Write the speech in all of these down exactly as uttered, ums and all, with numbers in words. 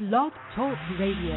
Blog Talk Radio.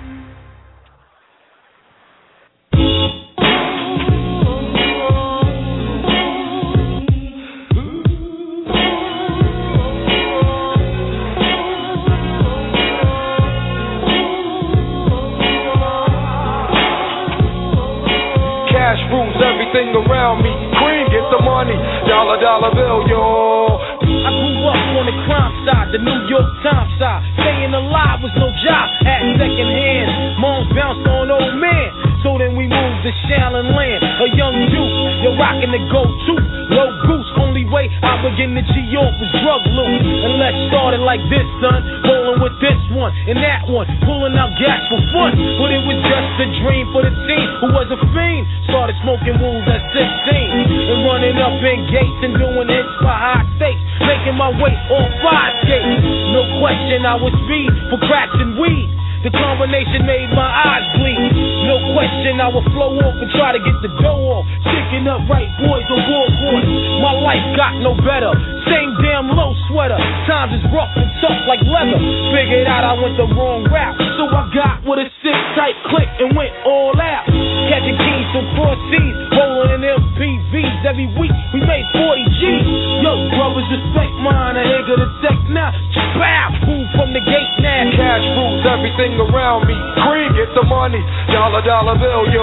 Cash rules everything around me. Cream, get the money. Dollar, dollar bill, yo. I grew up on the crime side, the New York Times side. Staying alive was no job, had second hand. Moms bounced on old man, so then we moved to Shaolin Land. A young Jew, you're rocking the go-to. Low goose, only way I begin to G-York was drug loot. And let's start it like this, son. Rolling with this one and that one, pulling out gas for fun. But it was just a dream for the team who was a fiend. Started smoking wools at sixteen and running up in gates and doing hits for high stakes. Making my way on five skates. No question I was speed for cracks and weed. The combination made my eyes bleed. No question I would flow off and try to get the dough off. Chicken up right boys on board. My life got no better. Same damn low sweater. Times is rough and tough like leather. Figured out I went the wrong route, so I got with a sick tight click and went all out. Catching keys from cross seas, rolling in M P Vs every week. We made forty G's. Yo, brothers, respect mine. I ain't gonna take now. Bow, move from the gate now. Cash rules everything around me. Cream, get the money. Dollar, dollar bill, yo.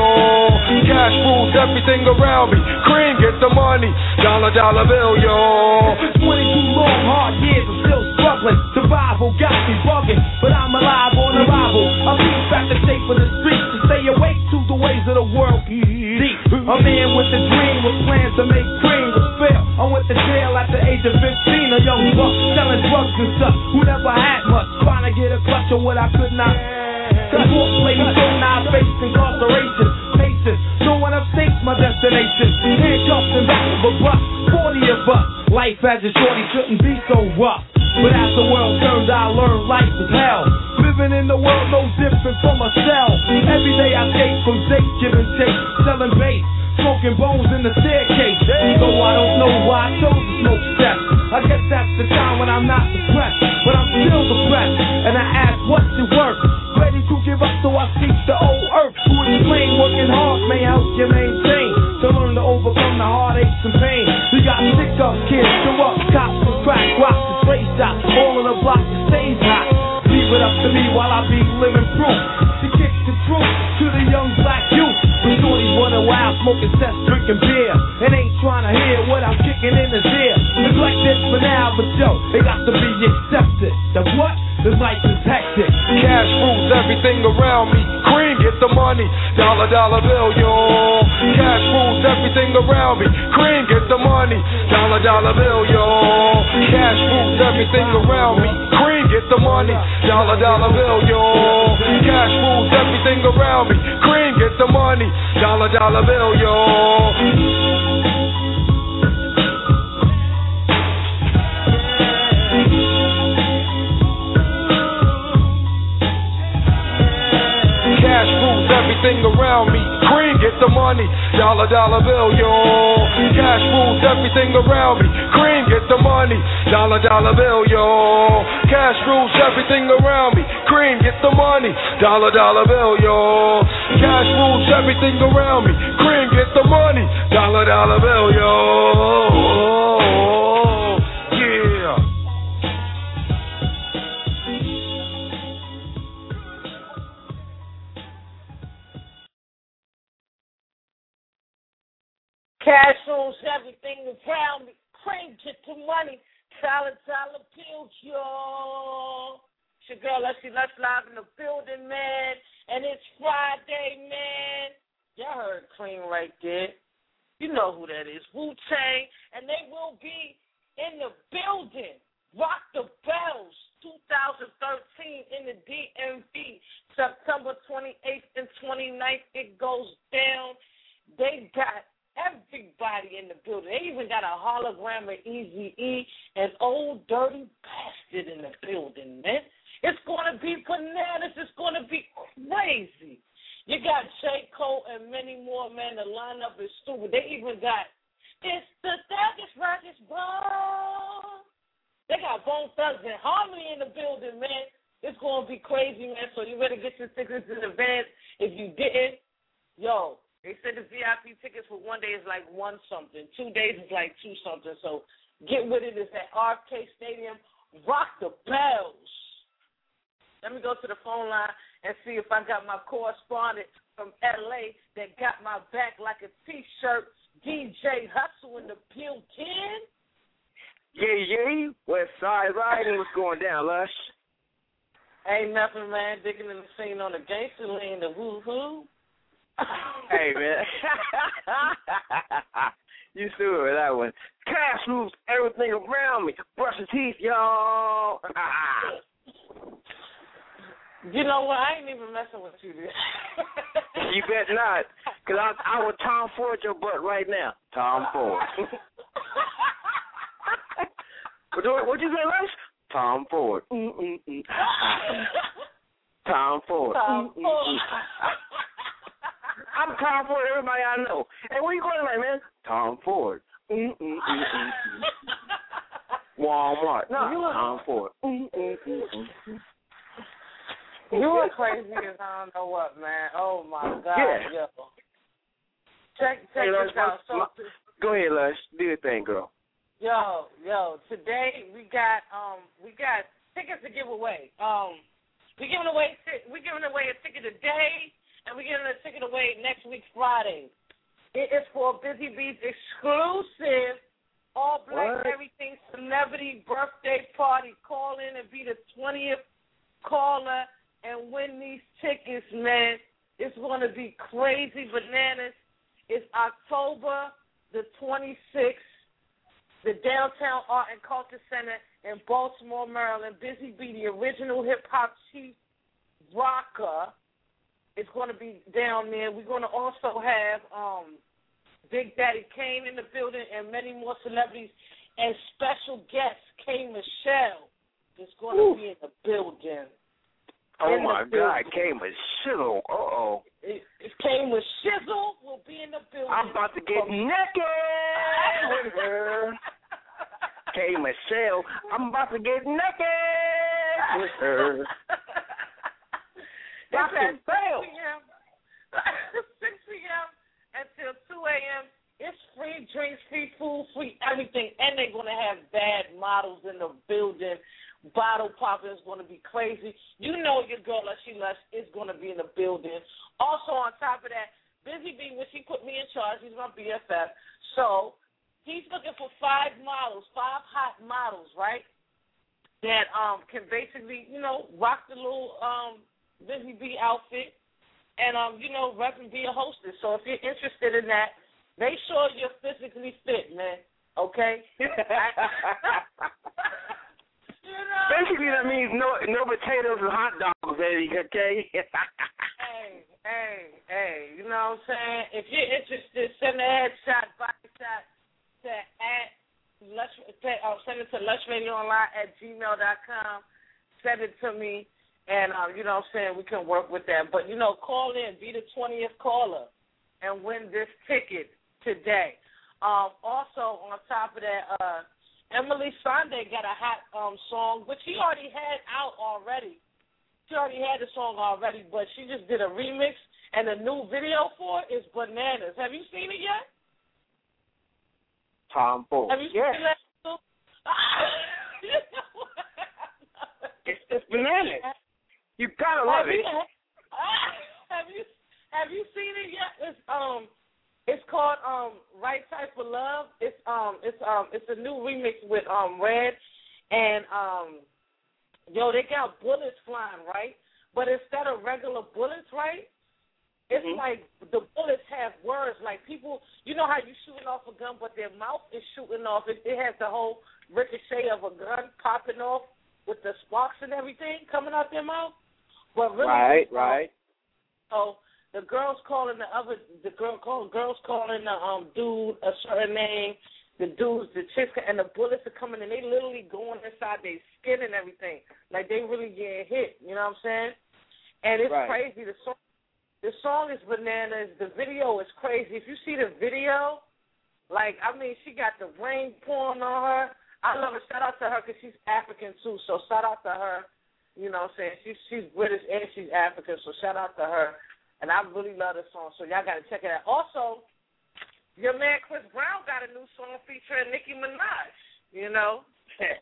Cash rules everything around me. Cream, get the money. Dollar, dollar bill, yo. It's been twenty-two long, hard years, I'm still struggling. Survival got me bugging, but I'm alive on arrival. I'm deep back to shape for the streets to stay awake to the ways of the world. Deep. A man with a dream with plans to make cream was fail. I went to jail at the age of fifteen, a young buck selling drugs and stuff who never had much, trying to get a clutch on what I could not. Cause horse lady soon now faced incarceration. Patience, no one upstates my destination. Handcuffs and back of a buck, forty of us. Life as a shorty shouldn't be so rough. But as the world turns, I learned life is hell. Living in the world no different from a cell. Every day I skate from Zake, giving take, selling bait, smoking bones in the staircase. Though I don't know why I chose to smoke steps. I guess that's the time when I'm not depressed, but I'm still depressed. And I ask, what's it worth? Ready to give up, so I seek the old earth. Who explain working hard may help you maintain, to learn to overcome the heartaches and pain. We got sick up kids, show up, cops and crack, rocks and stray shots, all in the block that stays hot. Leave it up to me while I be living proof to kick the truth to the young black youth. The shorties running wild, smoking cess, drinking beer, and ain't trying to hear what I'm kicking in his ear. Neglect this for now, but yo, they got to be accepted. The what? This life is hectic. Cash rules everything around me. Cream, get the money. Dollar, dollar bill, yo. Cash rules everything around me. Cream, get the money. Dollar, dollar bill, yo. Cash rules everything around me. Cream, get the money. Dollar, dollar bill, yo. Cash rules everything around me. Cream, get the money. Dollar, dollar bill, yo. Cash rules everything around me. Cream, get the money. Dollar, dollar bill, yo. Cash rules everything around me. Cream, get the money. Dollar, dollar bill, yo. Cash rules everything around me. Cream, get the money. Dollar, dollar bill, yo. Cash rules everything around me. Cream, get the money. Dollar, dollar bill, yo. Yeah. Cash owns everything around me. Cream, get the money. Dollar, dollar bills, y'all. It's your girl, Leslie Let's Live in the building, man. And it's Friday, man. Y'all heard Cream right there. You know who that is. Wu-Tang. And they will be in the building. Rock the Bells, two thousand thirteen in the D M V. September twenty-eighth and twenty-ninth, it goes down. They got everybody in the building. They even got a hologram of Eazy-E, an old dirty bastard in the building, man. It's going to be bananas. It's going to be crazy. You got J. Cole and many more, man. The lineup is stupid. They even got, it's the Thuggish Rugged Bone. They got Bone Thugs and Harmony in the building, man. It's going to be crazy, man, so you better get your tickets in advance. If you didn't, yo, they said the V I P tickets for one day is like one something. Two days is like two something. So get with it. It's at R F K Stadium. Rock the bells. Let me go to the phone line and see if I got my correspondent from L A that got my back like a T-shirt. D J Hustle in the building. Yeah, yeah. West Side Riding. What's going down, Lush? Ain't nothing, man. Digging in the scene on the gangster lane, the woo-hoo. Hey, man. You stupid with that one. Cash moves everything around me. Brush your teeth, y'all. You know what? I ain't even messing with you, dude. You bet not. Because I, I would Tom Ford your butt right now. Tom Ford. What'd you say, Lush? Tom Ford. Mm-mm-mm. Tom Ford. Tom Ford. I'm Tom Ford, everybody I know. Hey, where you going tonight, man? Tom Ford. Mm-mm-mm-mm. Walmart. No, Tom Ford. Mm-mm-mm-mm. You are crazy as I don't know what, man. Oh, my God. Yeah. Yo. Check, check hey, this out. So, go ahead, Lush. Do your thing, girl. Yo, yo, today we got um we got tickets to give away. Um we giving away t- we giving away a ticket today, and we giving a ticket away next week Friday. It is for Busy Bees exclusive all black what? everything celebrity birthday party. Call in and be the twentieth caller and win these tickets, man. It's gonna be crazy bananas. It's October the twenty-sixth. The Downtown Art and Culture Center in Baltimore, Maryland. Busy Bee, the original hip-hop chief rocker, is going to be down there. We're going to also have um, Big Daddy Kane in the building and many more celebrities. And special guest, K. Michelle, is going to be in the building. Oh, in my the building. God, K. Michelle. Uh-oh. It, it came with Shizzle will be in the building. I'm about to get naked with her. K. Michelle, I'm about to get naked with her. It's at six p.m. six p.m. until two a.m. It's free drinks, free food, free everything. And they're going to have bad models in the building. Bottle popping is going to be crazy. You know your girl, Lushy Lush, is going to be in the building. Also, on top of that, Busy Bee, which he put me in charge, he's my B F F. So he's looking for five models, five hot models, right, that um can basically, you know, rock the little um Busy Bee outfit and, um you know, rep and be a hostess. So if you're interested in that, make sure you're physically fit, man, okay? You know, basically, that means no no potatoes and hot dogs, baby, okay? Hey, hey, hey, you know what I'm saying? If you're interested, send a headshot, body shot to at Lush, uh, send it to lushradioonline at gmail dot com. Send it to me, and, um, you know what I'm saying, we can work with that. But, you know, call in, be the twentieth caller, and win this ticket today. Um, also, on top of that, uh, Emily Sande got a hot um, song, which she already had out already. She already had the song already, but she just did a remix, and the new video for it is bananas. Have you seen it yet? Tom Ford. Have you yes. seen that? it's, it's bananas. You gotta love have it. You, have you have you seen it yet? It's um, it's called um, Right Type of Love. It's um, it's um, it's a new remix with um, Red, and um, yo, they got bullets flying, right? But instead of regular bullets, right? It's mm-hmm. like the bullets have words. Like people, you know how you shooting off a gun, but their mouth is shooting off. It, it has the whole ricochet of a gun popping off with the sparks and everything coming out their mouth. But really, right, um, right. So the girls calling the other, the girl call, girls calling the um dude a certain name. The dudes, the chicks, and the bullets are coming, and they literally going inside their skin and everything. Like they really getting hit. You know what I'm saying? And it's right. crazy. The song. The song is bananas. The video is crazy. If you see the video, like, I mean, she got the rain pouring on her. I love her. Shout out to her because she's African, too, so shout out to her. You know what I'm saying? She's she's British and she's African, so shout out to her. And I really love this song, so y'all got to check it out. Also, your man Chris Brown got a new song featuring Nicki Minaj, you know? Chris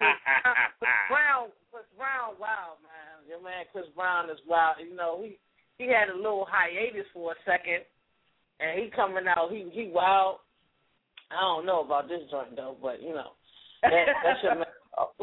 Brown, Chris Brown, wow, man. Your man Chris Brown is wild. You know, he, he had a little hiatus for a second, and he coming out, he he wild. I don't know about this joint, though, but, you know, that, that's your man.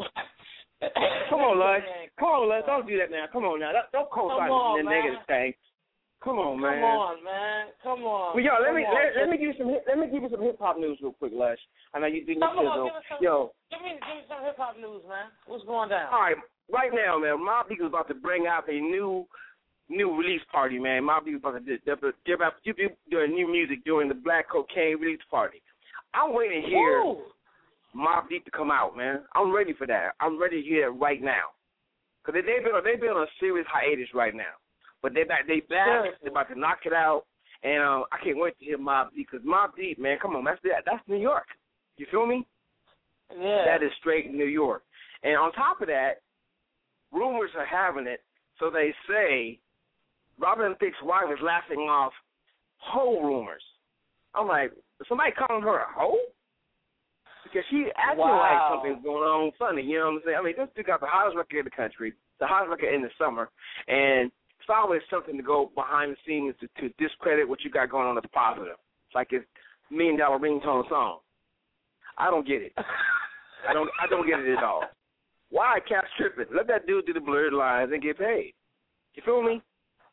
Come on, Les. Come on, Les. Don't do that now. Come on now. Don't co-sign the negative thing. Come on, man. Come on, man. Come on. Well, yo, let Come me on. let, let me give you some let me give you some hip hop news real quick, Les. I know you didn't. Come on, give us some, yo, give me give me some hip hop news, man. What's going down? All right, right now, man. Mobb Deep is about to bring out a new new release party, man. Mobb Deep is about to do, do, do, do, do new music during the Black Cocaine release party. I'm waiting to hear Ooh. Mobb Deep to come out, man. I'm ready for that. I'm ready to hear it right now. Cause they, they've been they've been on a serious hiatus right now. But they back, they back. They're about to knock it out, and um, I can't wait to hear Mobb Deep. Because Mobb Deep, man, come on, that's that's New York. You feel me? Yeah. That is straight New York. And on top of that, rumors are having it. So they say Robin Thicke's wife is laughing off hoe rumors. I'm like, is somebody calling her a hoe? Because she acting wow. like something's going on funny. You know what I'm saying? I mean, this chick got the hottest record in the country, the hottest record in the summer, and it's always something to go behind the scenes to, to discredit what you got going on that's positive. It's like it's million dollar ringtone song. I don't get it. I don't. I don't get it at all. Why Cap tripping? Let that dude do the blurred lines and get paid. You feel me?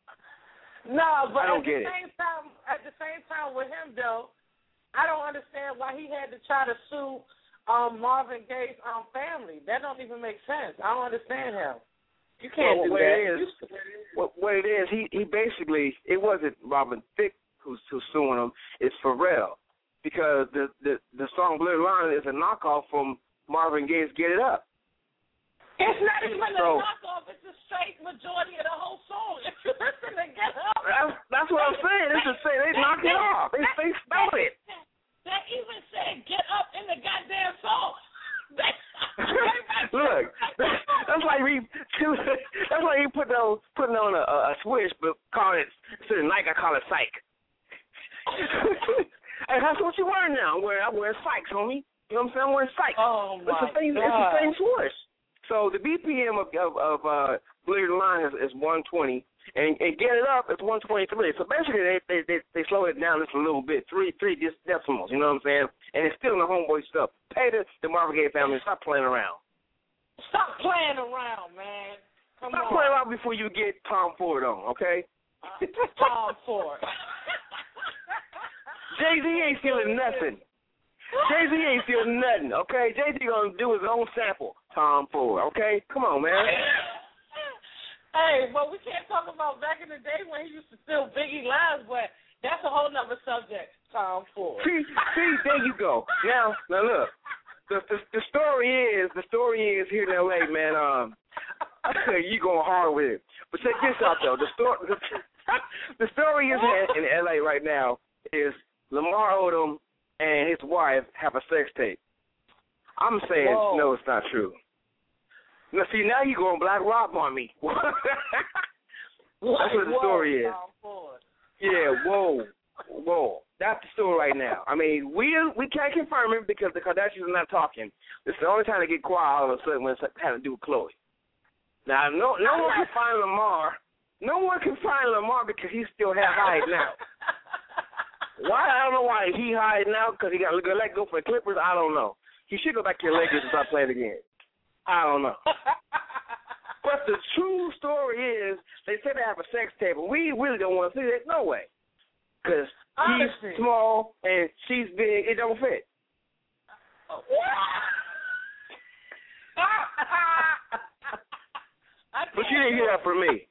No, but I don't at the get same it. time, at the same time with him though, I don't understand why he had to try to sue um, Marvin Gaye's um, family. That don't even make sense. I don't understand him. You can't well, do what that. It is, what, what it is, he, he basically, it wasn't Robin Thicke who's, who's suing him, it's Pharrell. Because the, the, the song Blurred Line is a knockoff from Marvin Gaye's Get It Up. It's not even so, a knockoff. It's the straight majority of the whole song. If you listen to Get Up. That's, that's what I'm saying. It's the same. They knocked it off. They, they spelled it. They even said Get Up in the goddamn song. Look, that's like we that's like you put on putting on a, a switch, but call it instead of Nike, I call it Psych. Hey, that's what you wearing now. I'm wearing I'm wearing Psychs, homie. You know what I'm saying? I'm wearing Psychs. Oh my it's the same, God. It's the same switch. So the B P M of of, of uh, Blurred Line is, is one twenty, and, and Get It Up is one twenty-three. So basically, they they they, they slow it down just a little bit, three three decimals. You know what I'm saying? And it's still in the homeboy stuff. Pay the, the Marvin Gaye family. Stop playing around. Stop playing around, man. Come Stop on. playing around before you get Tom Ford on, okay? Uh, Tom Ford. Jay-Z ain't stealing nothing. Jay-Z ain't stealing nothing, okay? Jay-Z gonna do his own sample, Tom Ford, okay? Come on, man. Hey, but we can't talk about back in the day when he used to steal Biggie lines, but that's a whole nother subject, Tom Ford. See, see, there you go. Now, now look. The, the the story is the story is here in L A, man. Um, you going hard with it, but check this out though. The story the, the story is in, in L A right now is Lamar Odom and his wife have a sex tape. I'm saying Whoa. no, it's not true. Now see, now you going Black Rob on me. That's what the story is. Tom Ford. Yeah, whoa, whoa. That's the story right now. I mean, we we can't confirm it because the Kardashians are not talking. This is the only time they get quiet all of a sudden when it's having to do with Khloe. Now, no no one can find Lamar. No one can find Lamar because he's still half hiding out. Why? I don't know why he hiding out because he got to let go for the Clippers. I don't know. He should go back to the Lakers and start playing again. I don't know. But the true story is they say they have a sex tape, but we really don't want to see it. No way. Because he's small and she's big. It don't fit. But you didn't hear that from me.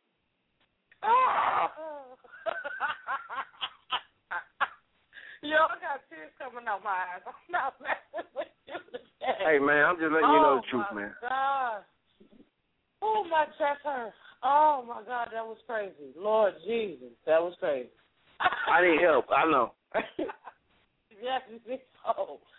Yo, I got tears coming out my eyes. I'm not messing with you today. Hey, man, I'm just letting oh, you know the truth, man. God. Oh, my chest hurts. Oh, my God, that was crazy. Lord Jesus, that was crazy. I need help. I know. Yes, you think so.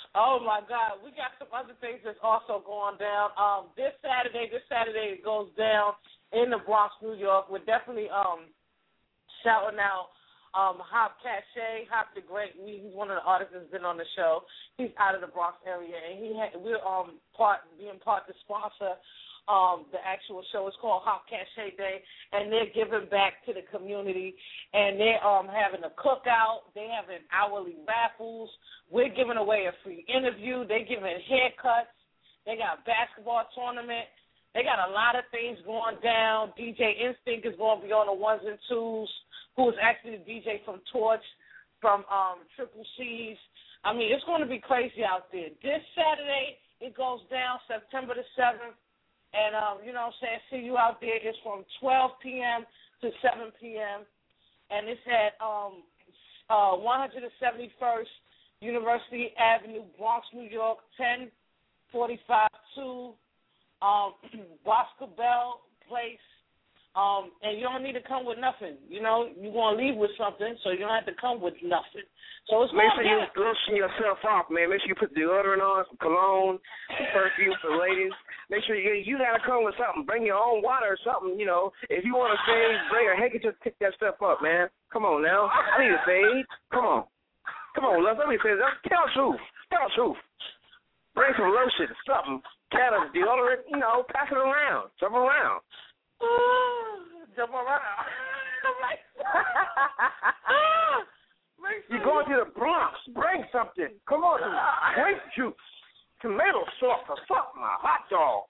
Oh, my God. We got some other things that's also going down. Um, this Saturday, this Saturday it goes down in the Bronx, New York. We're definitely um, shouting out um, Hop Cache, Hop the Great. He's one of the artists that's been on the show. He's out of the Bronx area, and he had, we're um, part being part to sponsor Um, the actual show. Is called Hop Cache Day, and they're giving back to the community, and they're um, having a cookout. They're having hourly raffles. We're giving away a free interview. They're giving haircuts. They got a basketball tournament. They got a lot of things going down. D J Instinct is going to be on the ones and twos, who is actually the D J from Torch, from um, Triple C's. I mean, it's going to be crazy out there. This Saturday, it goes down September the seventh. And, um, you know what I'm saying, see you out there. It's from twelve p.m. to seven p.m. And it's at um, uh, one seventy-first University Avenue, Bronx, New York, ten forty-five to um, Bosco Bell Place. Um, and you don't need to come with nothing. You know, you're going to leave with something, so you don't have to come with nothing. So it's Make sure you lotion yourself off, man. Make sure you put deodorant on, some cologne, some perfume for ladies. Make sure you you got to come with something. Bring your own water or something, you know. If you want to fade, bring a handkerchief to pick that stuff up, man. Come on now. I need a fade. Come on. Come on, let me say that. Tell the truth. Tell the truth. Bring some lotion, something. Cat of deodorant, you know, pass it around. Jump around. Jump around. You're going to the Bronx. Bring something. Come on, some grape juice, tomato sauce or something, a hot dog,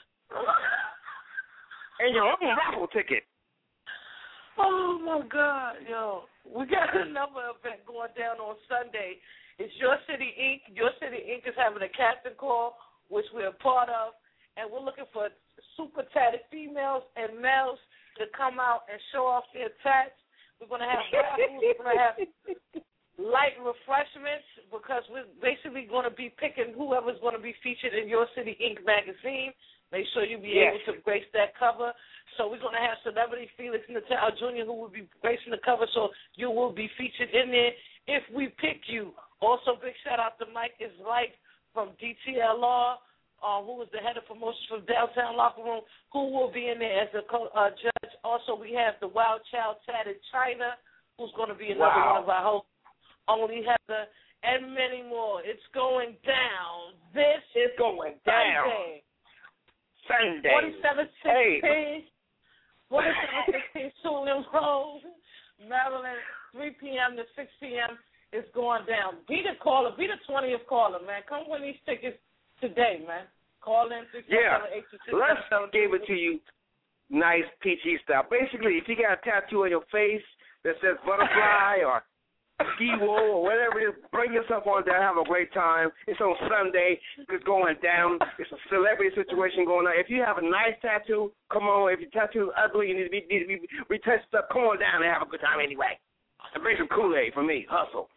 and your own raffle ticket. Oh, my God, yo. We got another event going down on Sunday. It's Your City Incorporated. Your City Incorporated is having a casting call, which we're a part of, and we're looking for super tatted females and males to come out and show off their tats. We're going to have raffles. We're going to have light refreshments because we're basically going to be picking whoever's going to be featured in Your City Incorporated magazine. Make sure you be yes. able to grace that cover. So we're going to have celebrity Felix Natal Junior who will be gracing the cover, so you will be featured in there if we pick you. Also, big shout-out to Mike is Life from D T L R. Uh, who is the head of promotions from Downtown Locker Room, who will be in there as a co- uh, judge. Also, we have the Wild Child Tatted China, who's going to be another wow. one of our hosts. Only Heather, and many more. It's going down. This is going down. Sunday. Sunday. forty-seven sixteen. Hey. forty-seven sixteen Suitland Road, Maryland, three p.m. to six p.m. is going down. Be the caller. Be the twentieth caller, man. Come win these tickets today, man. Call in six yeah. eight two six. Let's give it to you nice peachy style. Basically, if you got a tattoo on your face that says butterfly or ski wool or whatever it is, bring yourself on down, have a great time. It's on Sunday. It's going down. It's a celebrity situation going on. If you have a nice tattoo, come on. If your tattoo is ugly, you need to be, need to be retouched up, come on down and have a good time anyway. And bring some Kool-Aid for me. Hustle.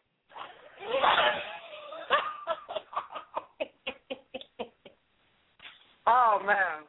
Oh, man.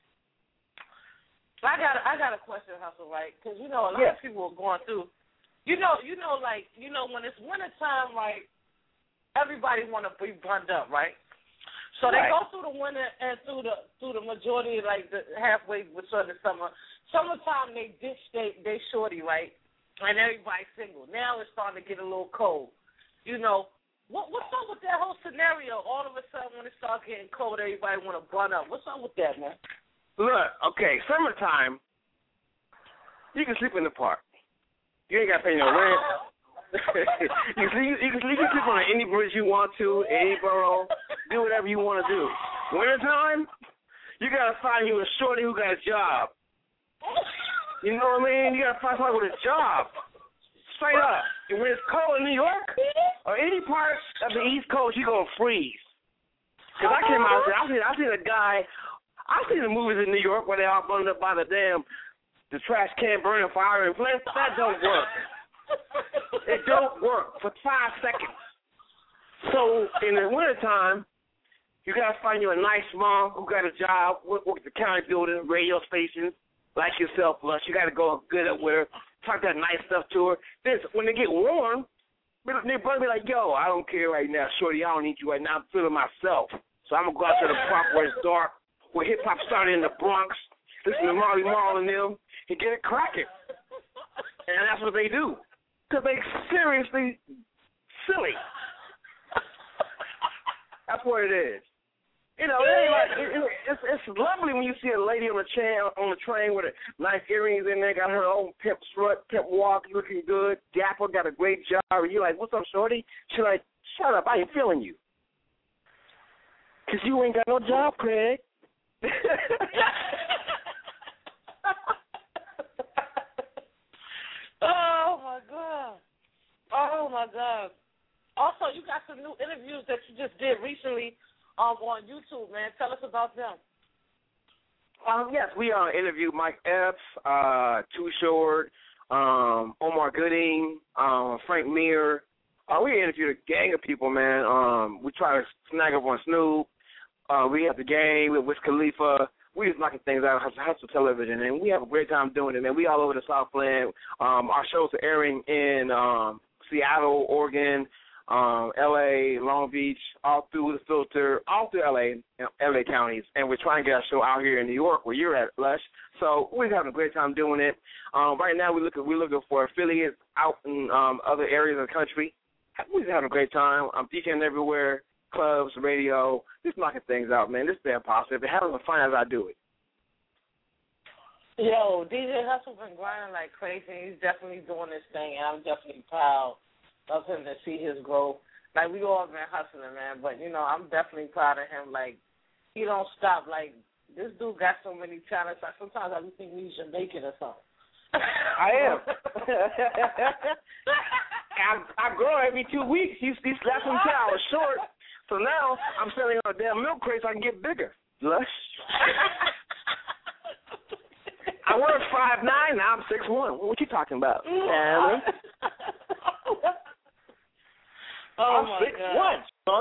I got a, I got a question, Hustle, right? Because, you know, a lot yeah. of people are going through, you know, you know, like, you know, when it's wintertime, like, everybody want to be burned up, right? So they right. go through the winter and through the through the majority, like, the halfway between the summer. Summertime, they ditch they, they shorty, right? And everybody's single. Now it's starting to get a little cold. You know, What, what's up with that whole scenario? All of a sudden, when it starts getting cold, everybody want to burn up. What's up with that, man? Look, okay, summertime, you can sleep in the park. You ain't got to pay no rent. you, can sleep, you, can, you can sleep on any bridge you want to, any borough. Do whatever you want to do. Wintertime, you got to find you a shorty who got a job. You know what I mean? You got to find somebody with a job. Straight up. And when it's cold in New York or any part of the East Coast, you're going to freeze. Because I came out there, I seen, I seen a guy, I seen the movies in New York where they all burned up by the damn, the trash can burning fire and flame. That don't work. It don't work for five seconds. So in the wintertime, you got to find you a nice mom who got a job, work, work at the county building, radio stations, like yourself, Lush. You got to go good up with her. Talk that nice stuff to her. Then when they get warm, Nick Brother be like, yo, I don't care right now, shorty. I don't need you right now. I'm feeling myself. So I'm going to go out to the park where it's dark, where hip-hop started in the Bronx, listen to Marley Marl and them, and get it cracking. And that's what they do. Because they seriously silly. That's what it is. You know, it ain't like, it, it, it's it's lovely when you see a lady on the train on the train with a nice earrings in there, got her own pimp strut, pimp walk, looking good, dapper, got a great job. And you're like, what's up, shorty? She's like, shut up, I ain't feeling you. Because you ain't got no job, Craig. Oh, my God. Oh, my God. Also, you got some new interviews that you just did recently um, on YouTube, man. Tell us about them. Um, yes, we uh, interviewed Mike Epps, uh, Too Short, um, Omar Gooding, um, Frank Mir. Uh, we interviewed a gang of people, man. Um, we tried to snag up on Snoop. Uh, we have the gang with Wiz Khalifa. We just knocking things out, hustle television, and we have a great time doing it, man. We all over the Southland. Um, our shows are airing in um, Seattle, Oregon, um, L A, Long Beach, all through the filter, all through L A, L A counties, and we're trying to get our show out here in New York, where you're at, Lush. So we're having a great time doing it. Um, right now, we're looking we're looking for affiliates out in um, other areas of the country. We're having a great time. I'm DJing everywhere. Clubs, radio, just knocking things out, man. This is damn positive. And having fun as I do it. Yo, D J Hustle been grinding like crazy. He's definitely doing this thing, and I'm definitely proud of him to see his growth. Like, we all been hustling, man, but, you know, I'm definitely proud of him. Like, he don't stop. Like, this dude got so many talents. Like, sometimes I just think he's Jamaican or something. I am. I, I grow every two weeks. He's, he's left him ten hours short. So now I'm selling on a damn milk crate so I can get bigger. Lush. I was five nine, now I'm six one. What you talking about? Family? Oh, I'm my six God. one, son.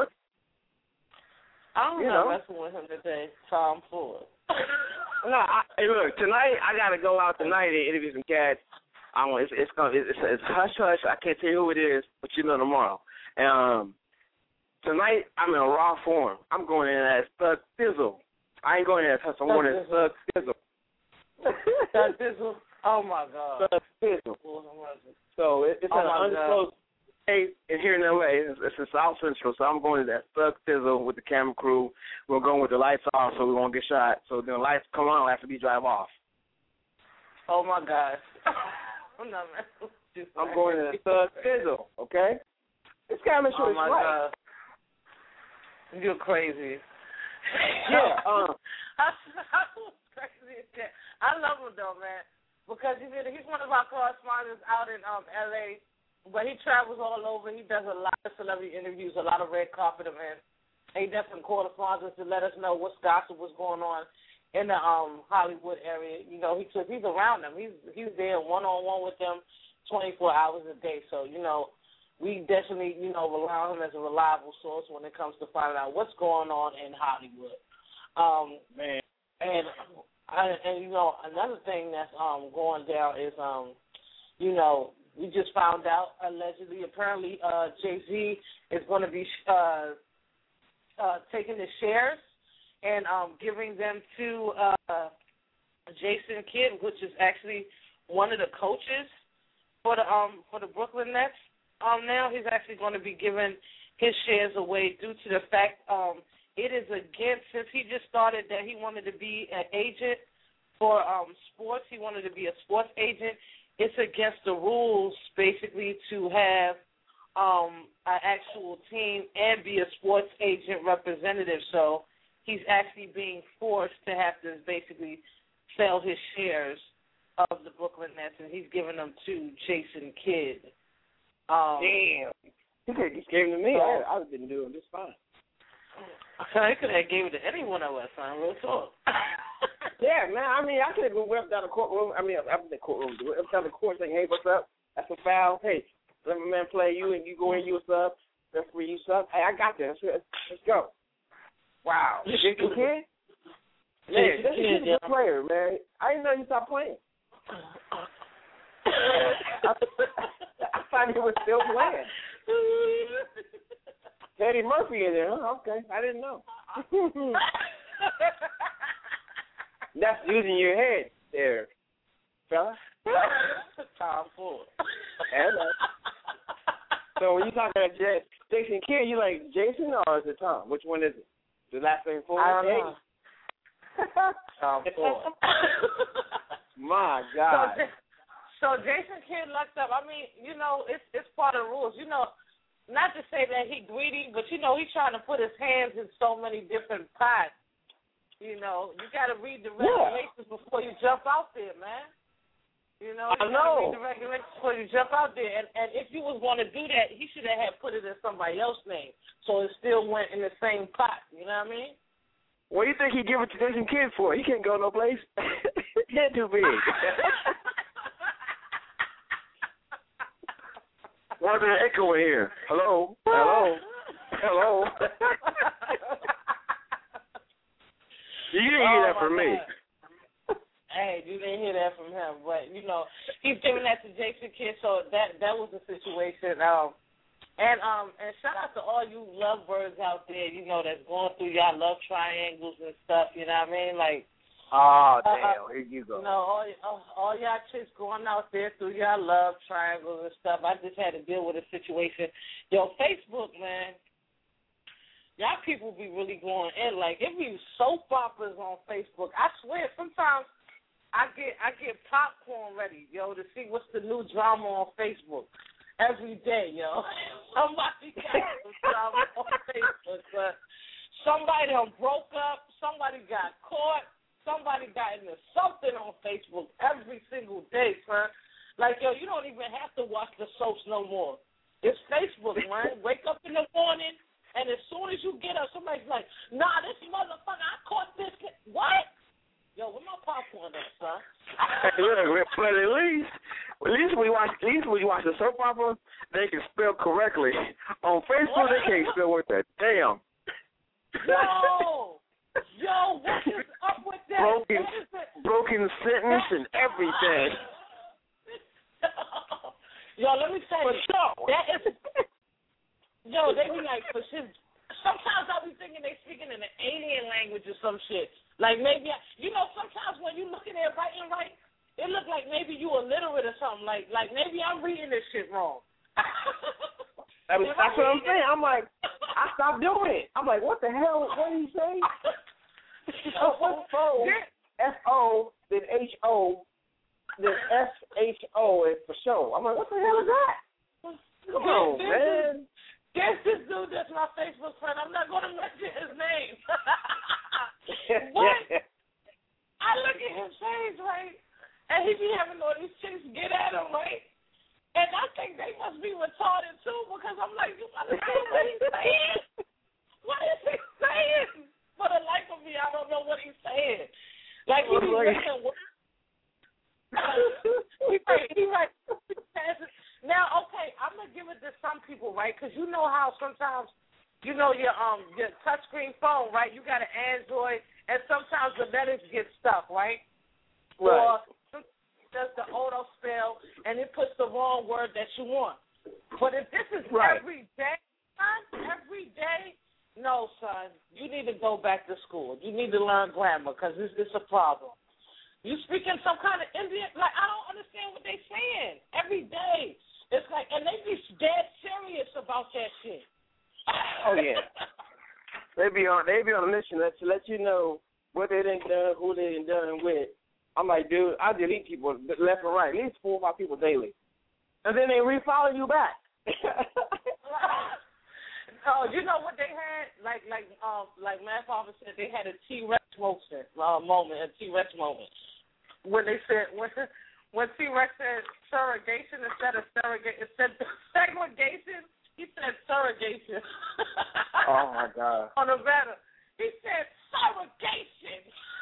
I'm You not know. messing with him today, Tom Ford. No, I, hey, look, tonight I got to go out tonight and interview some cats. I want it's it's gonna it's, it's hush hush. I can't tell you who it is, but you know tomorrow. And, um. Tonight, I'm in a raw form. I'm going in as Thug Thizzle. I ain't going in as Hustle. I'm going in as Thug Thizzle. Thug Thizzle? Oh, my God. Thug Thizzle. So it, it's oh an undisclosed state in here in L A. It's, it's in South Central, so I'm going in as Thug Thizzle with the camera crew. We're going with the lights off so we won't get shot. So then the lights come on after we drive off. Oh, my gosh. I'm not messing with you. I'm going in as Thug Thizzle, okay? It's got to make sure oh it's my right. God. You're crazy. Yeah. Um, I, I was crazy as that. I love him though, man, because he's he's one of our correspondents out in um L A, but he travels all over. He does a lot of celebrity interviews, a lot of red carpet events. He does some correspondence to let us know what's gossip, what's going on in the um Hollywood area. You know, he he's around them. He's he's there one on one with them, twenty-four hours a day. So you know. We definitely, you know, rely on him as a reliable source when it comes to finding out what's going on in Hollywood. Um, Man. And, I, and you know, another thing that's um, going down is, um, you know, we just found out, allegedly, apparently, uh, Jay-Z is going to be uh, uh, taking the shares and um, giving them to uh, Jason Kidd, which is actually one of the coaches for the um, for the Brooklyn Nets. Um, now he's actually going to be giving his shares away due to the fact um, it is against, since he just started that he wanted to be an agent for um, sports, he wanted to be a sports agent, it's against the rules basically to have um, an actual team and be a sports agent representative. So he's actually being forced to have to basically sell his shares of the Brooklyn Nets, and he's giving them to Jason Kidd. Um, Damn. He could have just gave it to me. I, I would have been doing just fine. I could have gave it to any one of us, man. Real talk. Yeah, man. I mean, I could have went down the courtroom. I mean, I'm in the courtroom. Up down the court saying, hey, what's up? That's a foul. Hey, let my man play you, and you go in, you a sub. Referee, you sub. Hey, I got this. Let's, let's go. Wow. Jason Kidd? Yeah, he's a good player, man. I didn't know you stopped playing. I, I thought he was still playing. Eddie Murphy in there, huh? Okay, I didn't know. That's using your head there, fella. Tom Ford. So when you talking about J- Jason Kidd, you like Jason or is it Tom? Which one is it? The last name Ford? I don't know. Tom Ford. My God. So, so Jason Kidd looked up. I mean, you know, it's it's part of the rules. You know, not to say that he greedy, but you know, he's trying to put his hands in so many different pots. You know, you got to read the regulations yeah. before you jump out there, man. You know, you I know. Read the regulations before you jump out there. And and if you was going to do that, he should have had put it in somebody else's name, so it still went in the same pot. You know what I mean? What do you think he give it to Jason Kidd for? He can't go no place. Head too big. What's an echo in here? Hello? Hello? Hello? You didn't hear oh that from me. Hey, you didn't hear that from him, but you know he's giving that to Jason Kidd, so that that was the situation. Um, and um, and shout out to all you lovebirds out there, you know, that's going through y'all love triangles and stuff. You know what I mean? Like, oh damn, uh, here you go. You know, all all, all y'all chicks going out there through y'all love triangles and stuff. I just had to deal with a situation. Yo, Facebook, man. Y'all people be really going in. Like, it be soap operas on Facebook. I swear, sometimes I get I get popcorn ready, yo, to see what's the new drama on Facebook. Every day, yo. Somebody got some drama on Facebook. But somebody done broke up. Somebody got caught. Somebody got into something on Facebook every single day, sir. Like, yo, you don't even have to watch the soaps no more. It's Facebook, man. Wake up in the morning, and as soon as you get up, somebody's like, nah, this motherfucker, I caught this kid. What? Yo, where my popcorn at, son? Hey, look, but at least, at least we watch, at least when you watch the soap opera, they can spell correctly. On Facebook, they can't spell worth a damn. Yo, yo, what is up with that? Broken, broken sentence and everything. Yo, let me tell you, sure. that is. Yo, they be like, for shit. Sometimes I be thinking they speaking in an alien language or some shit. Like maybe, I, you know, sometimes when you looking at right and right, it look like maybe you illiterate or something. Like, like maybe I'm reading this shit wrong. I mean, that's what I'm saying. I'm like, I stopped doing it. I'm like, what the hell? What did he say? F O, F O, then H O, then S H O is for show. I'm like, what the hell is that? Come on, man. There's this dude that's my Facebook friend. I'm not going to mention his name. What? I look at his face, right? And he be having all these chicks get at him, right? And I think they must be retarded, too, because I'm like, you understand what he's saying? What is he saying? For the life of me, I don't know what he's saying. Like, he be making words. He right, he right. Now, okay, I'm gonna give it to some people, right? Because you know how sometimes, you know your um your touchscreen phone, right? You got an Android, and sometimes the letters get stuck, right? Right. Or does the auto spell, and it puts the wrong word that you want. But if this is right. every day, son, every day, no, son, you need to go back to school. You need to learn grammar because this is a problem. You speaking some kind of Indian, like, I don't understand what they saying every day. It's like, and they be dead serious about that shit. Oh, yeah. They be on they be on a mission to let you know what they done done, who they done done with. I'm like, dude, I delete people left and right, at least four or five people daily. And then they refollow you back. Oh, you know what they had? Like, like, um, like Math Officer said, they had a T-Rex moment, uh, moment, a T-Rex moment. When they said, when, when T-Rex said surrogation instead of surrogate, instead of segregation, he said surrogation. Oh, my God. On the better. He said surrogation.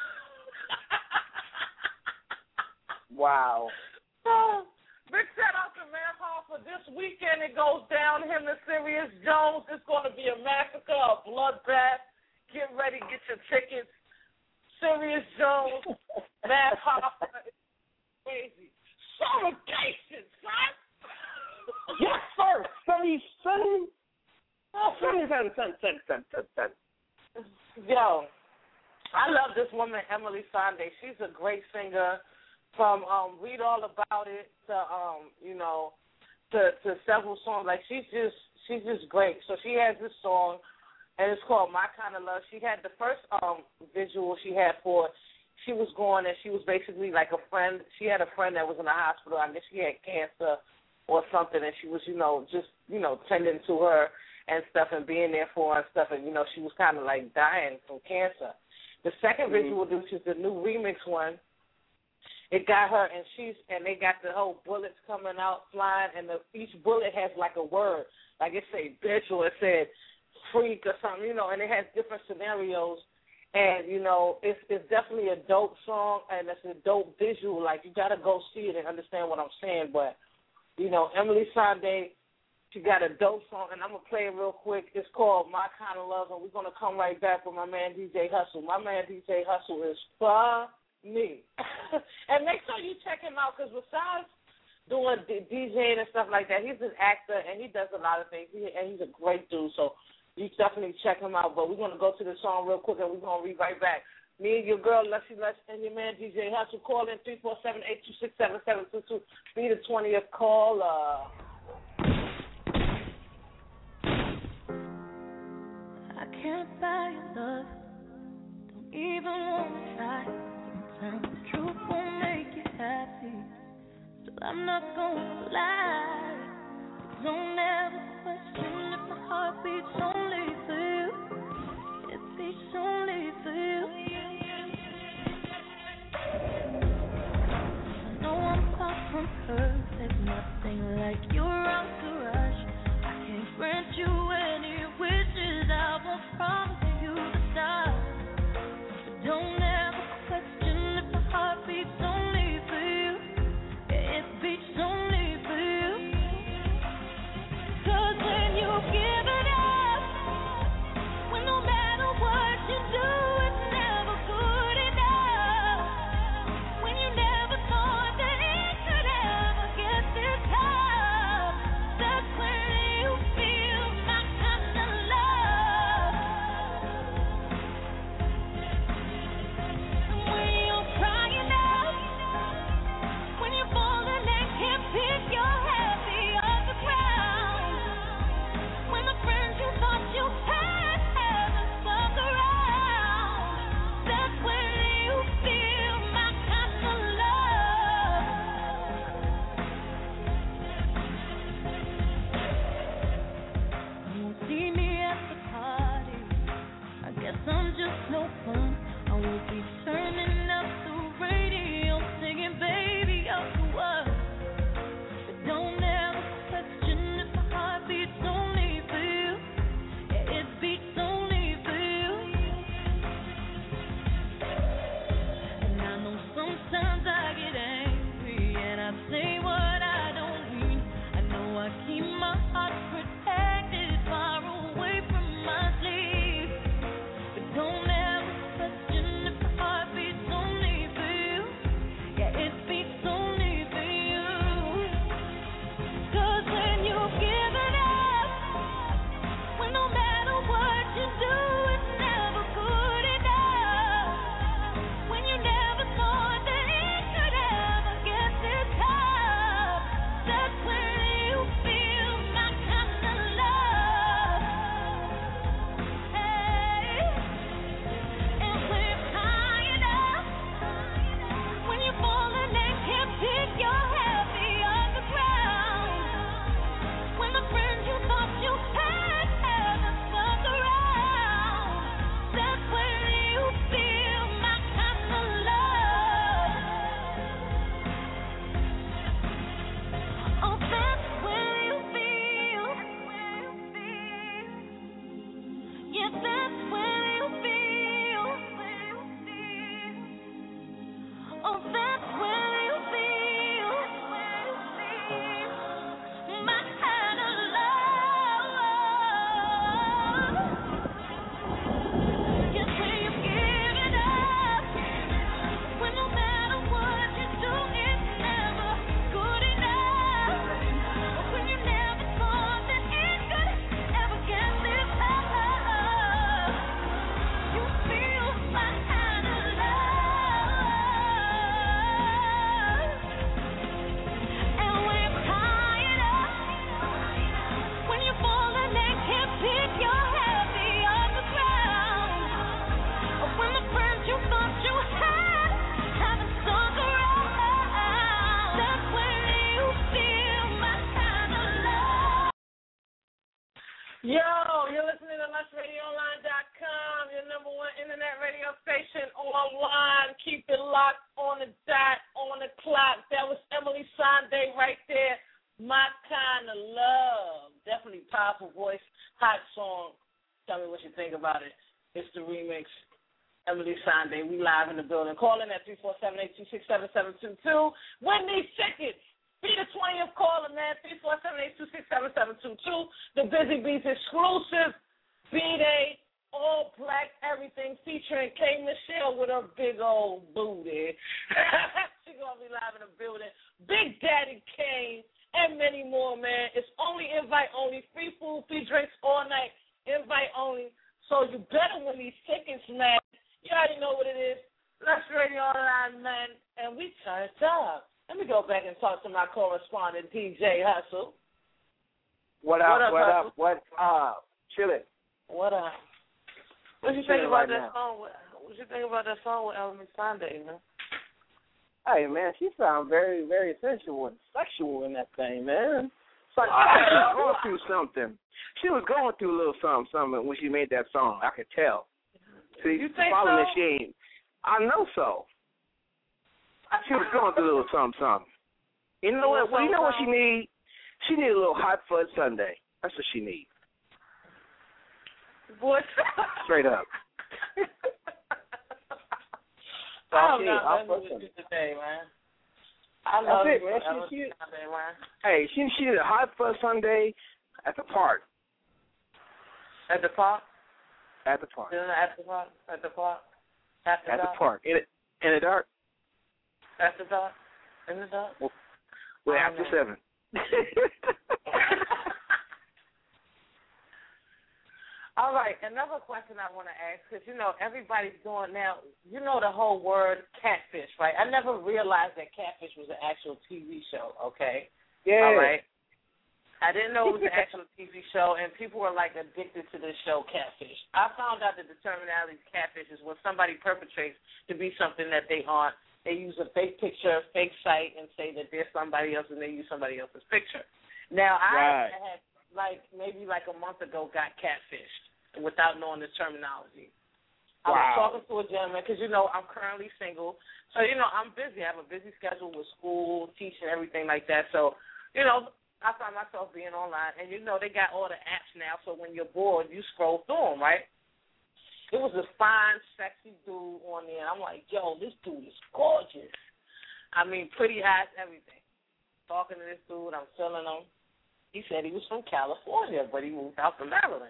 Wow. So, big shout out to Math Officer. This weekend it goes down, him and Sirius Jones. It's going to be a massacre, a bloodbath. Get ready, get your tickets. Sirius Jones, Math Officer. It's crazy. Surrogation, son. Yes, sir. Say, say Yo, I love this woman, Emily Sandé. She's a great singer. From um, Read All About It to um, you know, to to several songs. Like she's just she's just great. So she has this song, and it's called My Kind of Love. She had the first um visual she had for. She was going and she was basically like a friend. She had a friend that was in the hospital. I guess she had cancer or something, and she was, you know, just, you know, tending to her and stuff and being there for her and stuff. And, you know, she was kind of like dying from cancer. The second mm-hmm. visual, which is the new remix one, it got her, and she's, and they got the whole bullets coming out, flying, and the, each bullet has like a word. Like it said bitch or it said freak or something, you know, and it has different scenarios. And, you know, it's it's definitely a dope song, and it's a dope visual. Like, you got to go see it and understand what I'm saying. But, you know, Emily Sandé, she got a dope song, and I'm going to play it real quick. It's called My Kind of Love, and we're going to come right back with my man D J Hustle. My man D J Hustle is funny. And make sure you check him out, because besides doing DJing and stuff like that, he's an actor, and he does a lot of things, he, and he's a great dude. So, you definitely check him out, but we're going to go to the song real quick, and we're going to be right back. Me and your girl, Leslie Lesh, and your man, D J Hustle, call in three four seven, eight two six, seven seven two two. Be the twentieth caller. I can't buy your love. Don't even want to try. Sometimes the truth won't make you happy. Still, I'm not going to lie. Don't ever question if my heart beats only for you. It beats only for you. I know I'm far from perfect, nothing like your entourage. I can't grant you any wishes, I won't promise you the stars. But don't ever question if my heart beats only for you. Yeah, it beats only for you. Cause when you give it up, Yo, you're listening to Lush Radio Online dot com, your number one internet radio station online. Keep it locked on the dot, on the clock. That was Emily Sande right there. My Kind of Love. Definitely powerful voice, hot song. Tell me what you think about it. It's the remix. Emily Sande, we live in the building. Call in at three four seven, eight two six, seven seven two two. Win these tickets. Be the twentieth caller, man, three four seven, eight two six, seven seven two two. The Busy Beats exclusive B-Day, all black everything, featuring K. Michelle with her big old booty. She's going to be live in the building. Big Daddy Kane and many more, man. It's only invite only. Free food, free drinks all night. Invite only. So you better win these tickets, man. You already know what it is. Lush Radio Online, man. And we turned up. Let me go back and talk to my correspondent, D J Hustle. What up, what up, what up, what up? Chillin'. What up? What you think about that song? What you think about that song with Emily Sande, man? Hey, man, she sounds very, very sensual and sexual in that thing, man. It's like she was going through something. She was going through a little something, something when she made that song. I could tell. See, you think following so? She ain't. I know so. She was going through a little something, something. You know what? Well, you know what she need? She need a little hot fudge sundae. That's what she need. Boy, straight up. I'm not messing with you today, man. I love That's it, you, man. She, she, Sunday, man. Hey, she she did a hot fudge sundae at the park. At the park. At the park. At the park. At the park. At the, at the park. In it in the dark. At the dark? In the dark? Well, well after know. seven. All right, another question I want to ask, because, you know, everybody's doing now, you know the whole word catfish, right? I never realized that Catfish was an actual T V show, okay? Yeah. All right. I didn't know it was an actual T V show, and people were, like, addicted to this show, Catfish. I found out that the terminology catfish is when somebody perpetrates to be something that they aren't. They use a fake picture, fake site, and say that they're somebody else, and they use somebody else's picture. Now, I right. had, like, maybe like a month ago got catfished without knowing the terminology. Wow. I was talking to a gentleman because, you know, I'm currently single. So, you know, I'm busy. I have a busy schedule with school, teaching, everything like that. So, you know, I find myself being online. And, you know, they got all the apps now, so when you're bored, you scroll through them, right? It was a fine, sexy dude on there. I'm like, yo, this dude is gorgeous. I mean, pretty eyes, everything. Talking to this dude, I'm feeling him. He said he was from California, but he moved out to Maryland.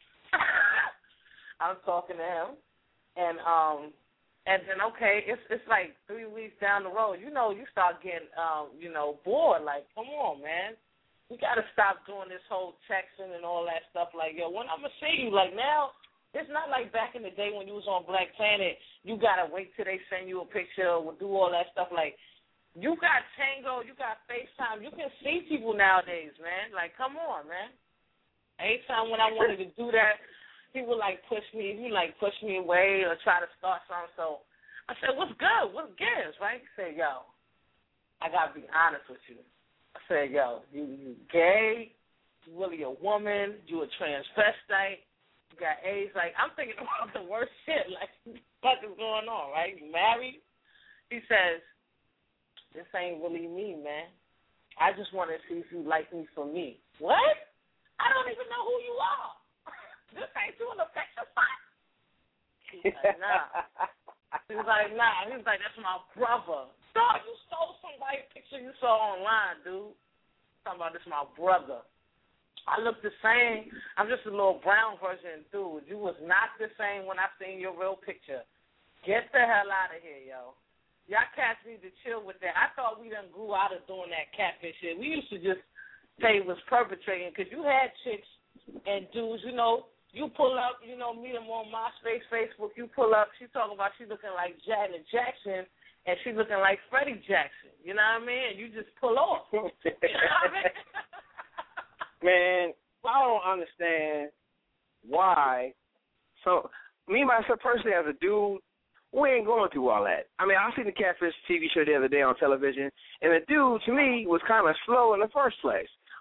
I'm talking to him, and um, and then okay, it's it's like three weeks down the road. You know, you start getting um, you know, bored. Like, come on, man, we got to stop doing this whole texting and all that stuff. Like, yo, when I'm gonna see you? Like now. It's not like back in the day when you was on Black Planet, you got to wait till they send you a picture or do all that stuff. Like, you got Tango, you got FaceTime. You can see people nowadays, man. Like, come on, man. Anytime when I wanted to do that, he would, like, push me. He would, like, push me away or try to start something. So I said, what's good? What's gives, right? He said, yo, I got to be honest with you. I said, yo, you, you gay, you really a woman, you a transvestite. Got AIDS, like, I'm thinking about the worst shit, like, what is going on, right? You married? He says, this ain't really me, man. I just want to see if you like me for me. What? I don't even know who you are. This ain't you in the picture spot? He's like, nah. He's like, nah. He's like, that's my brother. Dog, you stole somebody's picture you saw online, dude. Talking about this my brother. I look the same. I'm just a little brown version, dude. You was not the same when I seen your real picture. Get the hell out of here, yo. Y'all cats need to chill with that. I thought we done grew out of doing that catfish shit. We used to just say it was perpetrating because you had chicks and dudes, you know, you pull up, you know, meet them on MySpace, Facebook. You pull up, she talking about she looking like Janet Jackson and she looking like Freddie Jackson. You know what I mean? And you just pull off. You know what I mean? Man, I don't understand why. So, me, myself, personally, as a dude, we ain't going through all that. I mean, I seen the Catfish T V show the other day on television, and the dude, to me, was kind of slow in the first place.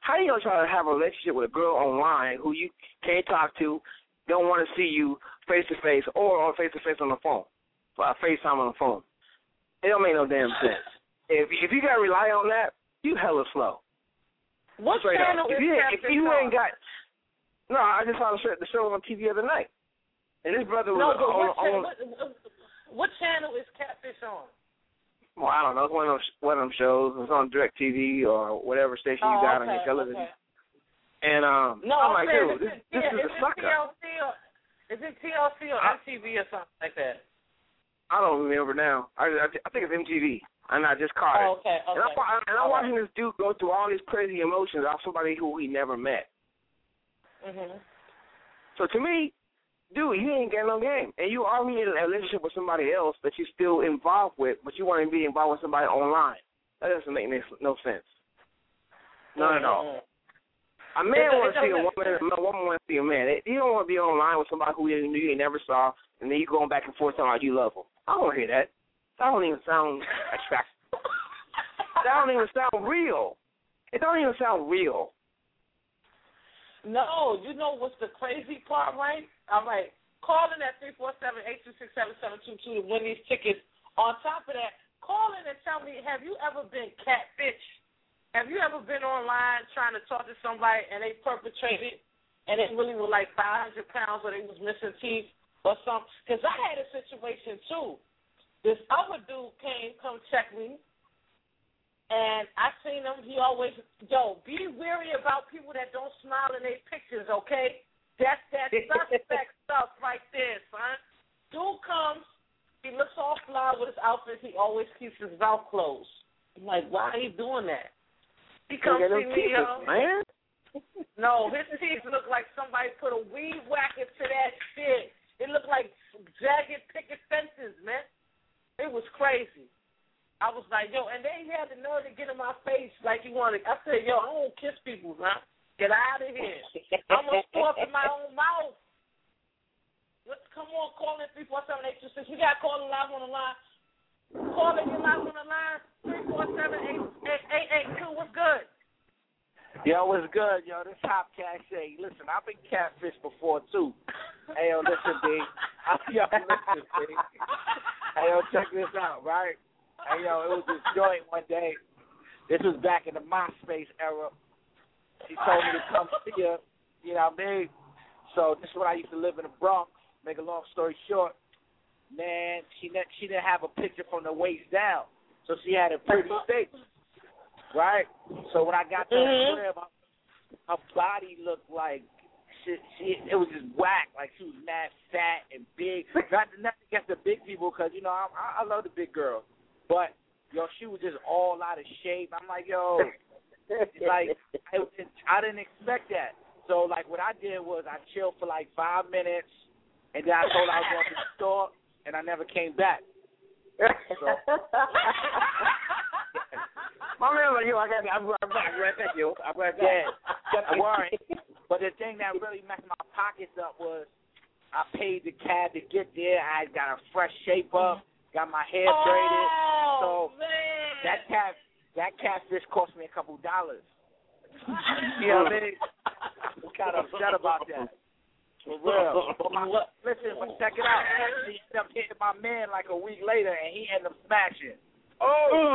How you gonna try to have a relationship with a girl online who you can't talk to, don't want to see you face to face, or on face to face on the phone, or FaceTime on the phone? It don't make no damn sense. If if you gotta rely on that, you hella slow. What Straight channel up. If is you, if Catfish you on? ain't got, no, I just saw the show, the show on T V the other night, and this brother was No, but on. what, cha- on what, what channel is Catfish on? well, I don't know. It's one of those one of them shows. It's on DirecTV or whatever station you Oh, got okay, on your television. okay. And um, No, I'm I'm like, saying, dude, this, is it, this is is a it sucker. T L C or is it T L C or I, M T V or something like that? I don't remember now. I, I, I think it's M T V, and I just caught it. Oh, okay, okay. And, I, and I'm All watching this dude go through all these crazy emotions off somebody who he never met. Mhm. So to me, dude, you ain't got no game, and you already in a relationship with somebody else that you're still involved with, but you want to be involved with somebody online. That doesn't make no sense. None at all. A man It- wants it to see a doesn't- woman, a woman wants to see a man. You don't want to be online with somebody who you, you ain't never saw, and then you going back and forth talking about you love them. I don't want to hear that. That don't even sound attractive. That don't even sound real. It don't even sound real. No, you know what's the crazy part, right? All right. Call in at three four seven, eight two six, seven seven two two to win these tickets. On top of that, call in and tell me, have you ever been catfished? Have you ever been online trying to talk to somebody and they perpetrated and it really was like five hundred pounds or they was missing teeth or something? Because I had a situation, too. This other dude came, come check me, and I seen him. He always, yo, be wary about people that don't smile in their pictures, okay? That's that suspect stuff right there, son. Dude comes, he looks all fly with his outfit. He always keeps his mouth closed. I'm like, why are you doing that? He comes see me, yo. Man. No, his teeth look like somebody put a weed whacker to that shit. It looked like jagged picket fences, man. It was crazy. I was like, yo, and then he had the nerve to get in my face like he wanted. I said, yo, I don't kiss people, man. Get out of here. I'm going to store up in my own mouth. Let's come on, call in three four seven, eight two six. We got calling live on the line. Call in, you're live on the line. three four seven, eight eight two. What's good? Yo, what's good, yo? This Hop Cache. Listen, I've been catfished before, too. Hey, yo, listen, B. Yo, listen, B. Hey, yo, check this out, right? Hey, yo, it was this joint one day. This was back in the MySpace era. She told me to come see her, you know what I mean? So this is when I used to live in the Bronx. Make a long story short, man, she ne- she didn't have a picture from the waist down. So she had a pretty face, right? So when I got to Mm-hmm. her crib, her body looked like, She, she, it was just whack. Like, she was mad fat and big. Not, not against the big people, because, you know, I, I love the big girls. But, yo, she was just all out of shape. I'm like, yo, like, I, I didn't expect that. So, like, what I did was I chilled for, like, five minutes, and then I told her I was going to the store, and I never came back. So, My man, like, yo, I got I'm right back. Right back, yo. I'm right back. yeah, don't worry. But the thing that really messed my pockets up was I paid the cab to get there. I got a fresh shape up, got my hair braided. Oh, So man. that cab, that catfish cost me a couple dollars. You know what I mean? I'm kind of upset about that. For real. But my, listen, but check it out. She ended up hitting my man like a week later, and he ended up smashing. Oh.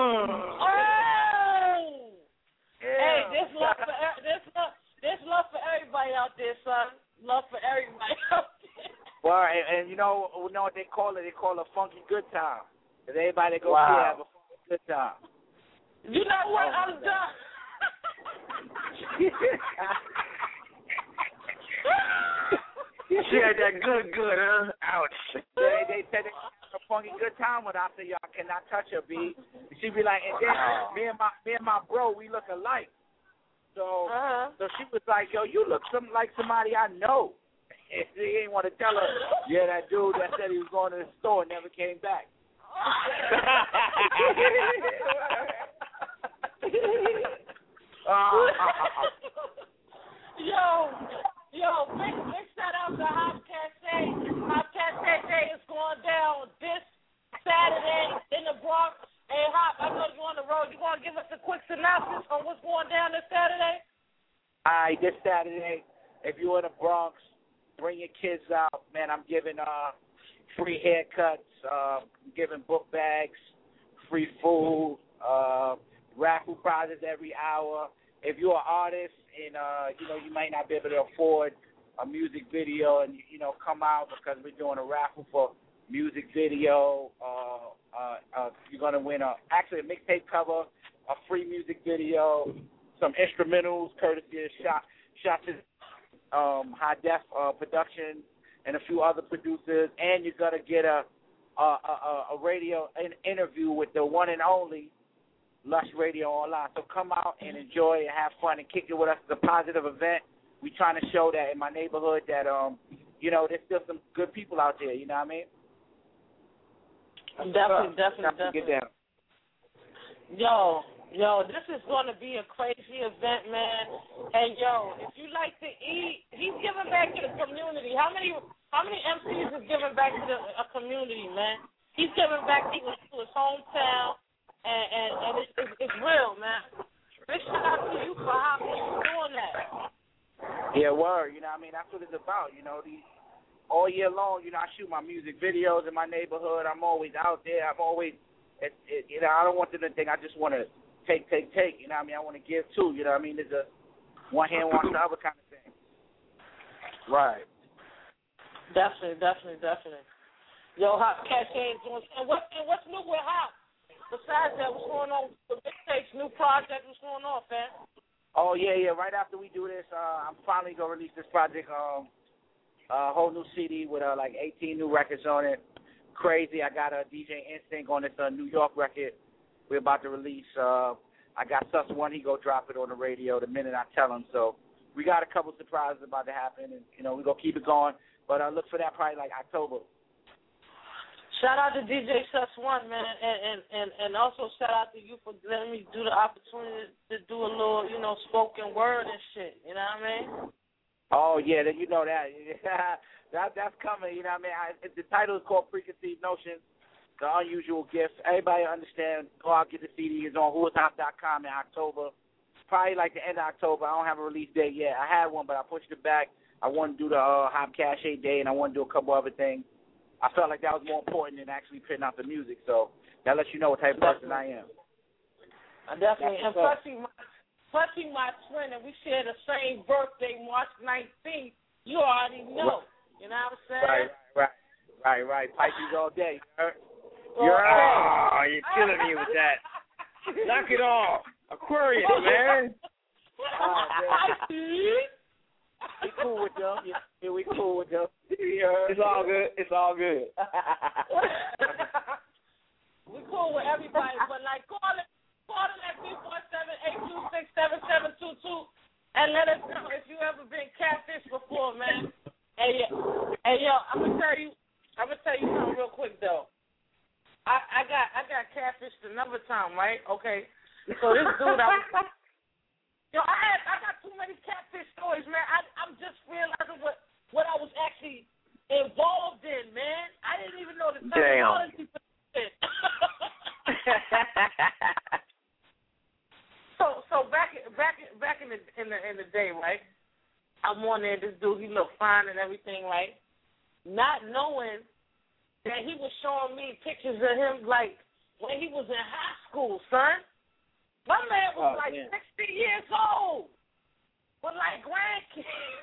Oh. Yeah. Hey, this love for this love, this love for everybody out there, son. Love for everybody out there. Well, and, and you know, you know what they call it? They call it a funky good time. Cause everybody that goes Wow. here have a funky good time. You know what? I'm done. She had that good, good, huh? Ouch. They, they said they had a funky good time with her. I said, y'all cannot touch her, B. She be like, and then me and my me and my bro, we look alike. So, Uh-huh. so she was like, yo, you look some like somebody I know. And he didn't want to tell her, yeah, that dude that said he was going to the store never came back. Yo, yo, big, big shout out to Hop Cafe. Hop Cafe is going down this Saturday in the Bronx. Hey, Hop, I know you're on the road. You want to give us a quick synopsis on what's going down this Saturday? right, this Saturday, if you're in the Bronx, bring your kids out. Man, I'm giving uh, free haircuts, uh, giving book bags, free food, uh, raffle prizes every hour. If you're an artist and, uh, you know, you might not be able to afford a music video and, you know, come out because we're doing a raffle for music video. Uh, uh, uh, you're going to win a, actually a mixtape cover, a free music video, some instrumentals courtesy of Shot, Shot um, High Def uh, Production and a few other producers. And you're going to get a, a, a, a radio an interview with the one and only Lush Radio Online. So come out and enjoy and have fun and kick it with us. It's a positive event. We're trying to show that in my neighborhood that, um, you know, there's still some good people out there, you know what I mean? Definitely, definitely, definitely. Get down. Yo, yo, this is going to be a crazy event, man. And, yo, if you like to eat, he's giving back to the community. How many how many M Cs is giving back to the a community, man? He's giving back to his, to his hometown, and, and, and it's, it's, it's real, man. Big shout out to you for how you're doing that. Yeah, word. You know what I mean? That's what it's about. You know, these all year long, you know, I shoot my music videos in my neighborhood. I'm always out there. I'm always, it, it, you know, I don't want them to think I just want to take, take, take. You know what I mean? I want to give too. You know what I mean? There's a one hand wash the other kind of thing. Right. Definitely, definitely, definitely. Yo, Hop Cache is doing, and, what, and what's new with Hop? Besides that, what's going on with the mixtapes, new project, what's going on, fam? Oh, yeah, yeah. Right after we do this, uh, I'm finally going to release this project, um, a whole new C D with uh, like eighteen new records on it. Crazy. I got a D J Instinct on this uh, New York record we're about to release. Uh, I got Sus One. He go drop it on the radio the minute I tell him. So we got a couple surprises about to happen, and, you know, we're going to keep it going. But uh, look for that probably like October. Shout out to D J Sus One, man, and, and, and, and also shout out to you for letting me do the opportunity to do a little, you know, spoken word and shit. You know what I mean? Oh, yeah, then you know that. that that's coming, you know what I mean? I, the title is called Preconceived Notions, The Unusual Gift. Everybody understand, go out, get the C D. It's on who is hop dot com in October. Probably like the end of October. I don't have a release date yet. I had one, but I pushed it back. I want to do the uh, Hop Cache Day, and I want to do a couple other things. I felt like that was more important than actually putting out the music, so that lets you know what type of person I am. I definitely. And plus, he, plus he my twin, and we share the same birthday, March nineteenth. You already know. You know what I'm saying? Right, right, right, right. Pisces all day. You're, you're oh, you're killing me with that. Knock it off. Aquarius, man. Oh, man. We cool with them. Yeah, yeah, we cool with them. Yeah. It's all good. It's all good. We cool with everybody, but like call it, call it at three four seven, eight two six, seven seven two two and let us know if you ever been catfished before, man. Hey, hey, yo, I'm gonna tell you, I'm gonna tell you something real quick though. I, I got, I got catfished another time, right? Okay, so this dude, I was. Yo, I had I got too many catfish stories, man. I, I'm just realizing what, what I was actually involved in, man. I didn't even know the terminology for it. so so back back back in the in the in the day, right? I'm on there. This dude, he looked fine and everything, right? Not knowing that he was showing me pictures of him like when he was in high school, son. My man was oh, like man. sixty years old with like grandkids.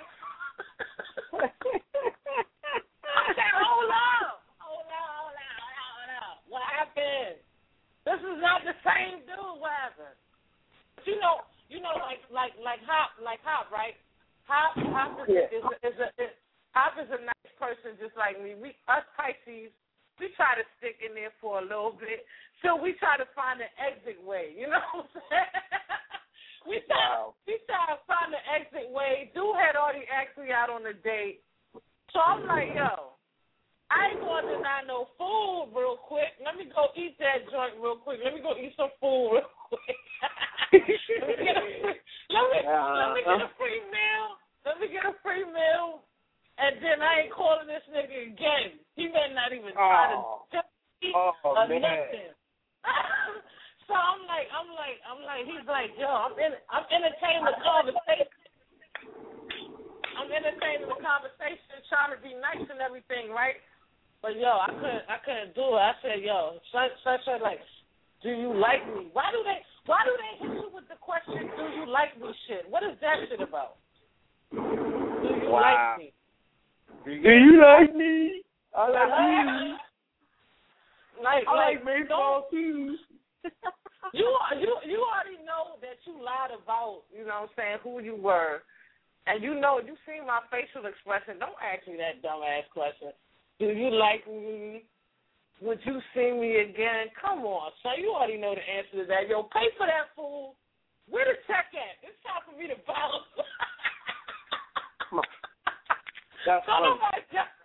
I said, hold up. Hold up, hold up, hold up. What happened? This is not the same dude. What happened? But you know, you know, like like like Hop, like Hop, right? Hop, Hop is, yeah. is, a, is a is, Hop is a nice person just like me. We us Pisces, we try to stick in there for a little bit. So we try to find an exit way, you know what I'm saying? we try, wow. we try to find an exit way. Dude had already asked me out on a date. So I'm like, yo, I ain't going to deny no food real quick. Let me go eat that joint real quick. Let me go eat some food real quick. let, me get a free, let, me, uh, let me get a free meal. Let me get a free meal. And then I ain't calling this nigga again. He may not even try oh. to eat oh, or man. nothing. So I'm like, I'm like, I'm like, he's like, yo, I'm in, I'm entertaining the conversation. I'm entertaining the conversation, trying to be nice and everything, right? But yo, I couldn't, I couldn't do it. I said, yo, such, such a like, do you like me? Why do they, why do they hit you with the question, do you like me? Shit, what is that shit about? Do you wow. like me? Do you like me? I like you. Like, I like, like baseball too. You, you, you already know that you lied about, you know what I'm saying, who you were. And you know, you see my facial expression. Don't ask me that dumbass question. Do you like me? Would you see me again? Come on, son. You already know the answer to that. Yo, pay for that fool. Where the check at? It's time for me to bounce. That's so funny. nobody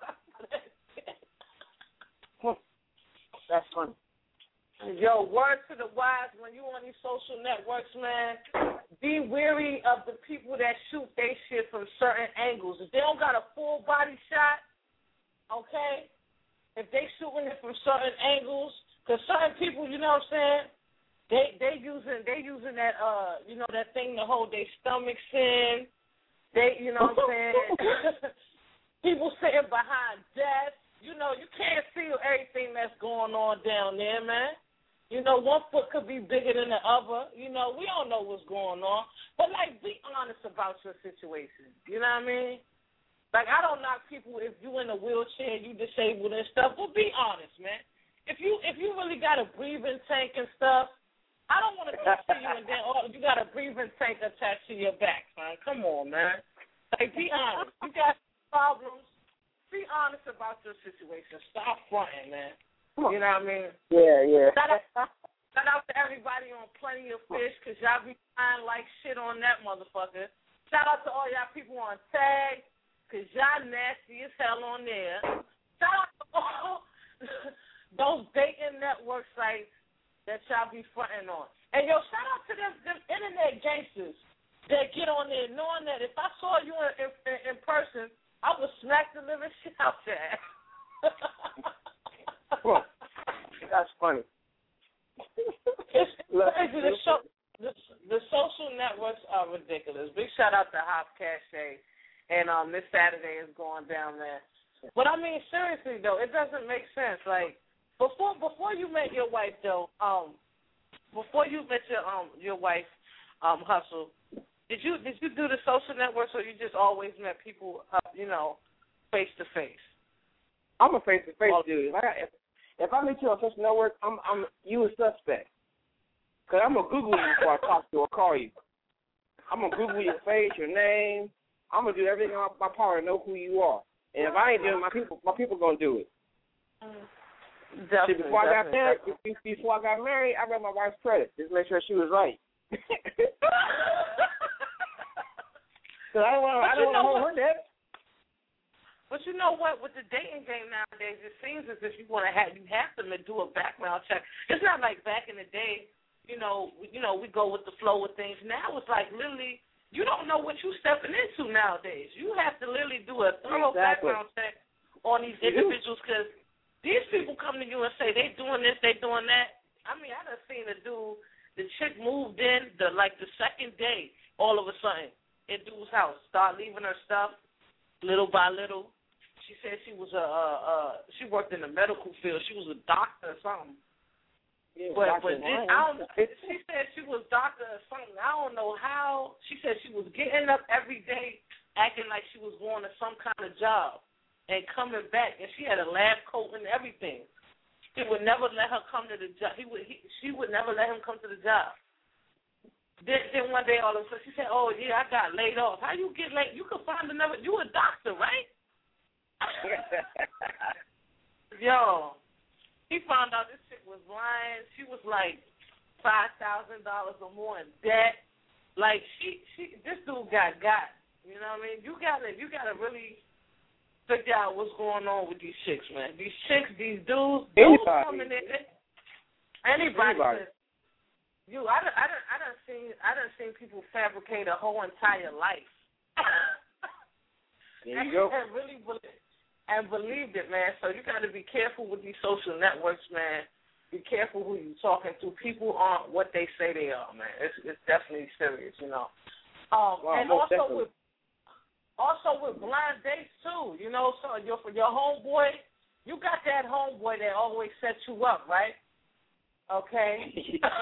That's funny. Yo, word to the wise, when you on these social networks, man, be wary of the people that shoot they shit from certain angles. If they don't got a full body shot, okay, if they shooting it from certain angles, because certain people, you know what I'm saying, they they using they using that uh you know that thing to hold their stomachs in. They you know what I'm saying. People sitting behind desks. You know, you can't see everything that's going on down there, man. You know, one foot could be bigger than the other. You know, we don't know what's going on. But, like, be honest about your situation. You know what I mean? Like, I don't knock people if you in a wheelchair, you disabled and stuff, but be honest, man. If you if you really got a breathing tank and stuff, I don't want to come see you and then oh, you got a breathing tank attached to your back, man. Come on, man. Like, be honest. You got problems. Be honest about your situation. Stop fronting, man. You know what I mean? Yeah, yeah. Shout out, shout out to everybody on Plenty of Fish, because y'all be flying like shit on that motherfucker. Shout out to all y'all people on Tag, because y'all nasty as hell on there. Shout out to all those dating network sites that y'all be fronting on. And, yo, shout out to them, them internet gangsters that get on there knowing that if I saw you in, in, in person, I would smack the living shit out your ass. Well, that's funny. It's crazy. The, show, the, the social networks are ridiculous. Big shout out to Hop Cache. And um, this Saturday is going down there. But, I mean, seriously, though, it doesn't make sense. Like, before before you met your wife, though, um, before you met your um your wife, um, Hustle, Did you did you do the social networks, or you just always met people, uh, you know, face to face? I'm a face to face dude. If I, if, if I meet you on social network, I'm I'm you a suspect. Cause I'm gonna Google you before I talk to you or call you. I'm gonna Google your face, your name. I'm gonna do everything in my power to know who you are. And if I ain't doing it, my people, my people gonna do it. Definitely, See, before I got married, definitely. before I got married, I read my wife's credit just to make sure she was right. So I don't want I don't want to hold her debt. But you know what? With the dating game nowadays, it seems as if you want to have you have to do a background check. It's not like back in the day. You know, you know, we go with the flow of things. Now it's like literally, you don't know what you're stepping into nowadays. You have to literally do a thorough Exactly. background check on these individuals, because these people come to you and say they doing this, they doing that. I mean, I done seen a dude, the chick moved in the like the second day, all of a sudden, in dude's house, start leaving her stuff little by little. She said she was a, uh, uh, she worked in the medical field. She was a doctor or something. Yeah, but Doctor but this, I don't. She said she was doctor or something. I don't know how. She said she was getting up every day, acting like she was going to some kind of job, and coming back, and she had a lab coat and everything. He would never let her come to the job. He would. He, she would never let him come to the job. Then, then one day, all of a sudden, she said, "Oh yeah, I got laid off. How you get laid? You could find another. You a doctor, right?" Yo, he found out this chick was lying. She was like five thousand dollars or more in debt. Like she, she, this dude got got. You know what I mean? You gotta, you gotta really figure out what's going on with these chicks, man. These chicks, these dudes, dudes coming in. Anybody. Anybody. You, I done, I done, I done seen, I done seen people fabricate a whole entire life. There you go. And really believe, and believed it, man. So you got to be careful with these social networks, man. Be careful who you talking to. People aren't what they say they are, man. It's it's definitely serious, you know. Um, Wow, and most also definitely. with also with blind dates too. You know, so your for your homeboy, you got that homeboy that always sets you up, right? Okay.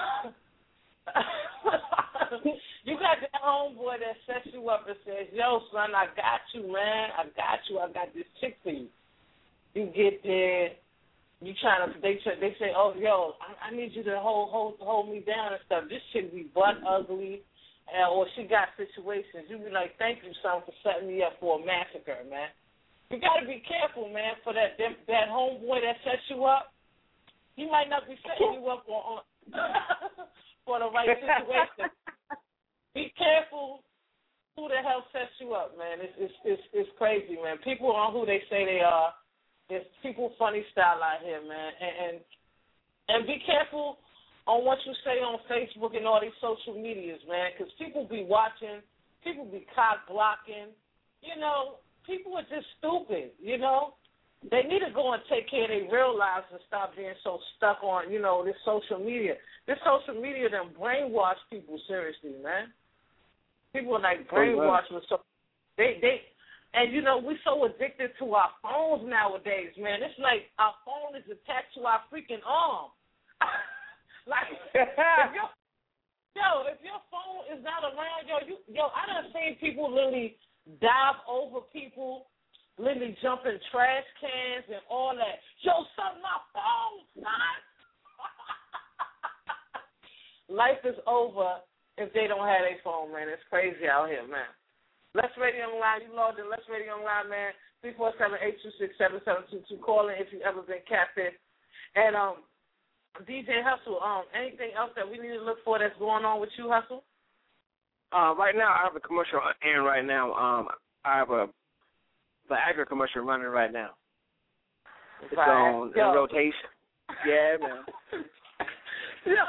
You got that homeboy that sets you up and says, "Yo, son, I got you, man. I got you. I got this chick for you." You get there. You trying to, they they say, oh, yo, I, I need you to hold hold hold me down and stuff. This chick be butt ugly, uh, or she got situations. You be like, thank you, son, for setting me up for a massacre, man. You got to be careful, man, for that, that that homeboy that sets you up. He might not be setting you up on, on for the right situation. Be careful who the hell sets you up, man. It's it's it's, it's crazy, man. People are who they say they are. There's people funny style out here, man, and, and and be careful on what you say on Facebook and all these social medias, man, because people be watching, people be cock blocking, you know, people are just stupid, you know. They need to go and take care of their real lives and stop being so stuck on, you know, this social media. This social media done brainwash people seriously, man. People are like brainwashed with so they they. And, you know, we're so addicted to our phones nowadays, man. It's like our phone is attached to our freaking arm. Like, if your, yo, if your phone is not around, yo, you, yo, I done seen people literally dive over people, literally jump in trash cans and all that. Yo, son, my phone, son. Life is over if they don't have their phone, man. It's crazy out here, man. Let's Radio Online. You logged in. Let's Radio Online, man. three four seven, eight two six, seven seven two two. Call in if you've ever been catfished. And um, D J Hustle, um, anything else that we need to look for that's going on with you, Hustle? Uh, right now, I have a commercial airing right now. Um, I have a Viagra commercial running right now. It's Right. on Yo. in rotation. Yeah, man. Yo.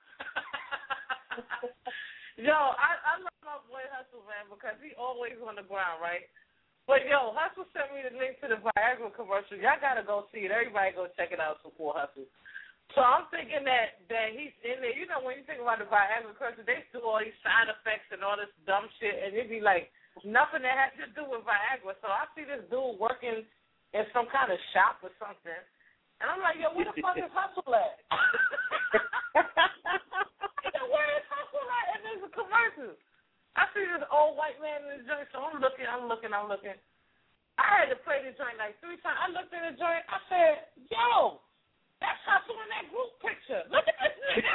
Yo, I, I love my boy Hustle, man, because he always on the ground, right? But, yo, Hustle sent me the link to the Viagra commercial. Y'all got to go see it. Everybody go check it out, support Hustle. So I'm thinking that, that he's in there. You know, when you think about the Viagra commercial, they do all these side effects and all this dumb shit, and it'd be like nothing that has to do with Viagra. So I see this dude working in some kind of shop or something, and I'm like, yo, where the fuck is Hustle at? Where is Hustle at? And there's a commercial. I see this old white man in the joint, so I'm looking, I'm looking, I'm looking. I had to play the joint like three times. I looked at the joint, I said, yo, that's Hustle in that group picture. Look at this nigga.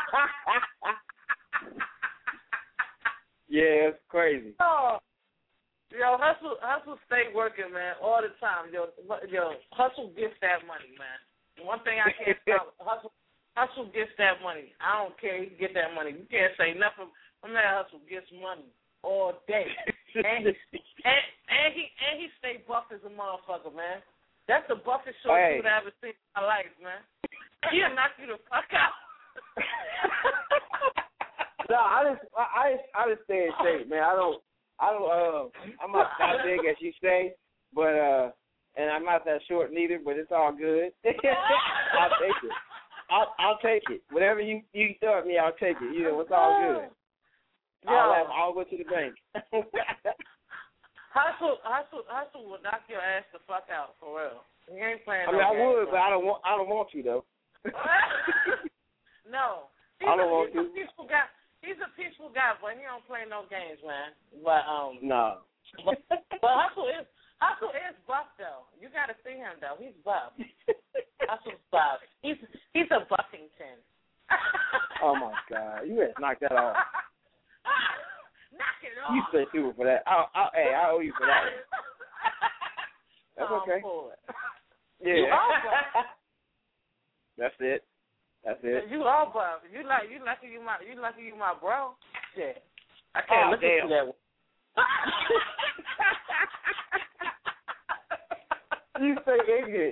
Yeah, it's crazy. Oh, yo, Hustle, Hustle stay working, man, all the time. Yo, yo, Hustle gets that money, man. One thing I can't stop, Hustle, Hustle gets that money. I don't care, he get that money. You can't say nothing. My man Hustle gets money all day, and, and and he and he stay buff as a motherfucker, man. That's the buffest short hey. dude I ever seen in my life, man. He'll knock you the fuck out. No, I just, I, I, just, I just stay in shape, man. I don't, I don't, uh, I'm not that big as you say, but uh, and I'm not that short neither. But it's all good. I'll take it. I'll, I'll take it. Whatever you you throw at me, I'll take it. You know, it's all good. Yo. I'll, have, I'll go to the bank. Hustle, hustle, hustle will knock your ass the fuck out for real. You ain't playing. I mean, no I games, would, bro. but I don't want, I don't want you though. No, he's I don't a, want he's to. a peaceful guy. He's a peaceful guy, but he don't play no games, man. But um, No. but, but Hustle is Hustle is buff though. You got to see him though. He's buff. Hustle's buff. He's he's a Buffington. Oh my God, you better knock that off. Knock it off. You stay stupid for that. I, I, hey, I owe you for that. That's Oh, okay. boy. Yeah. You are buff. That's it. That's it. You are buff. You like you lucky you my you lucky you my bro. Shit. I can't Oh, look damn. at you that way. You say ignorant.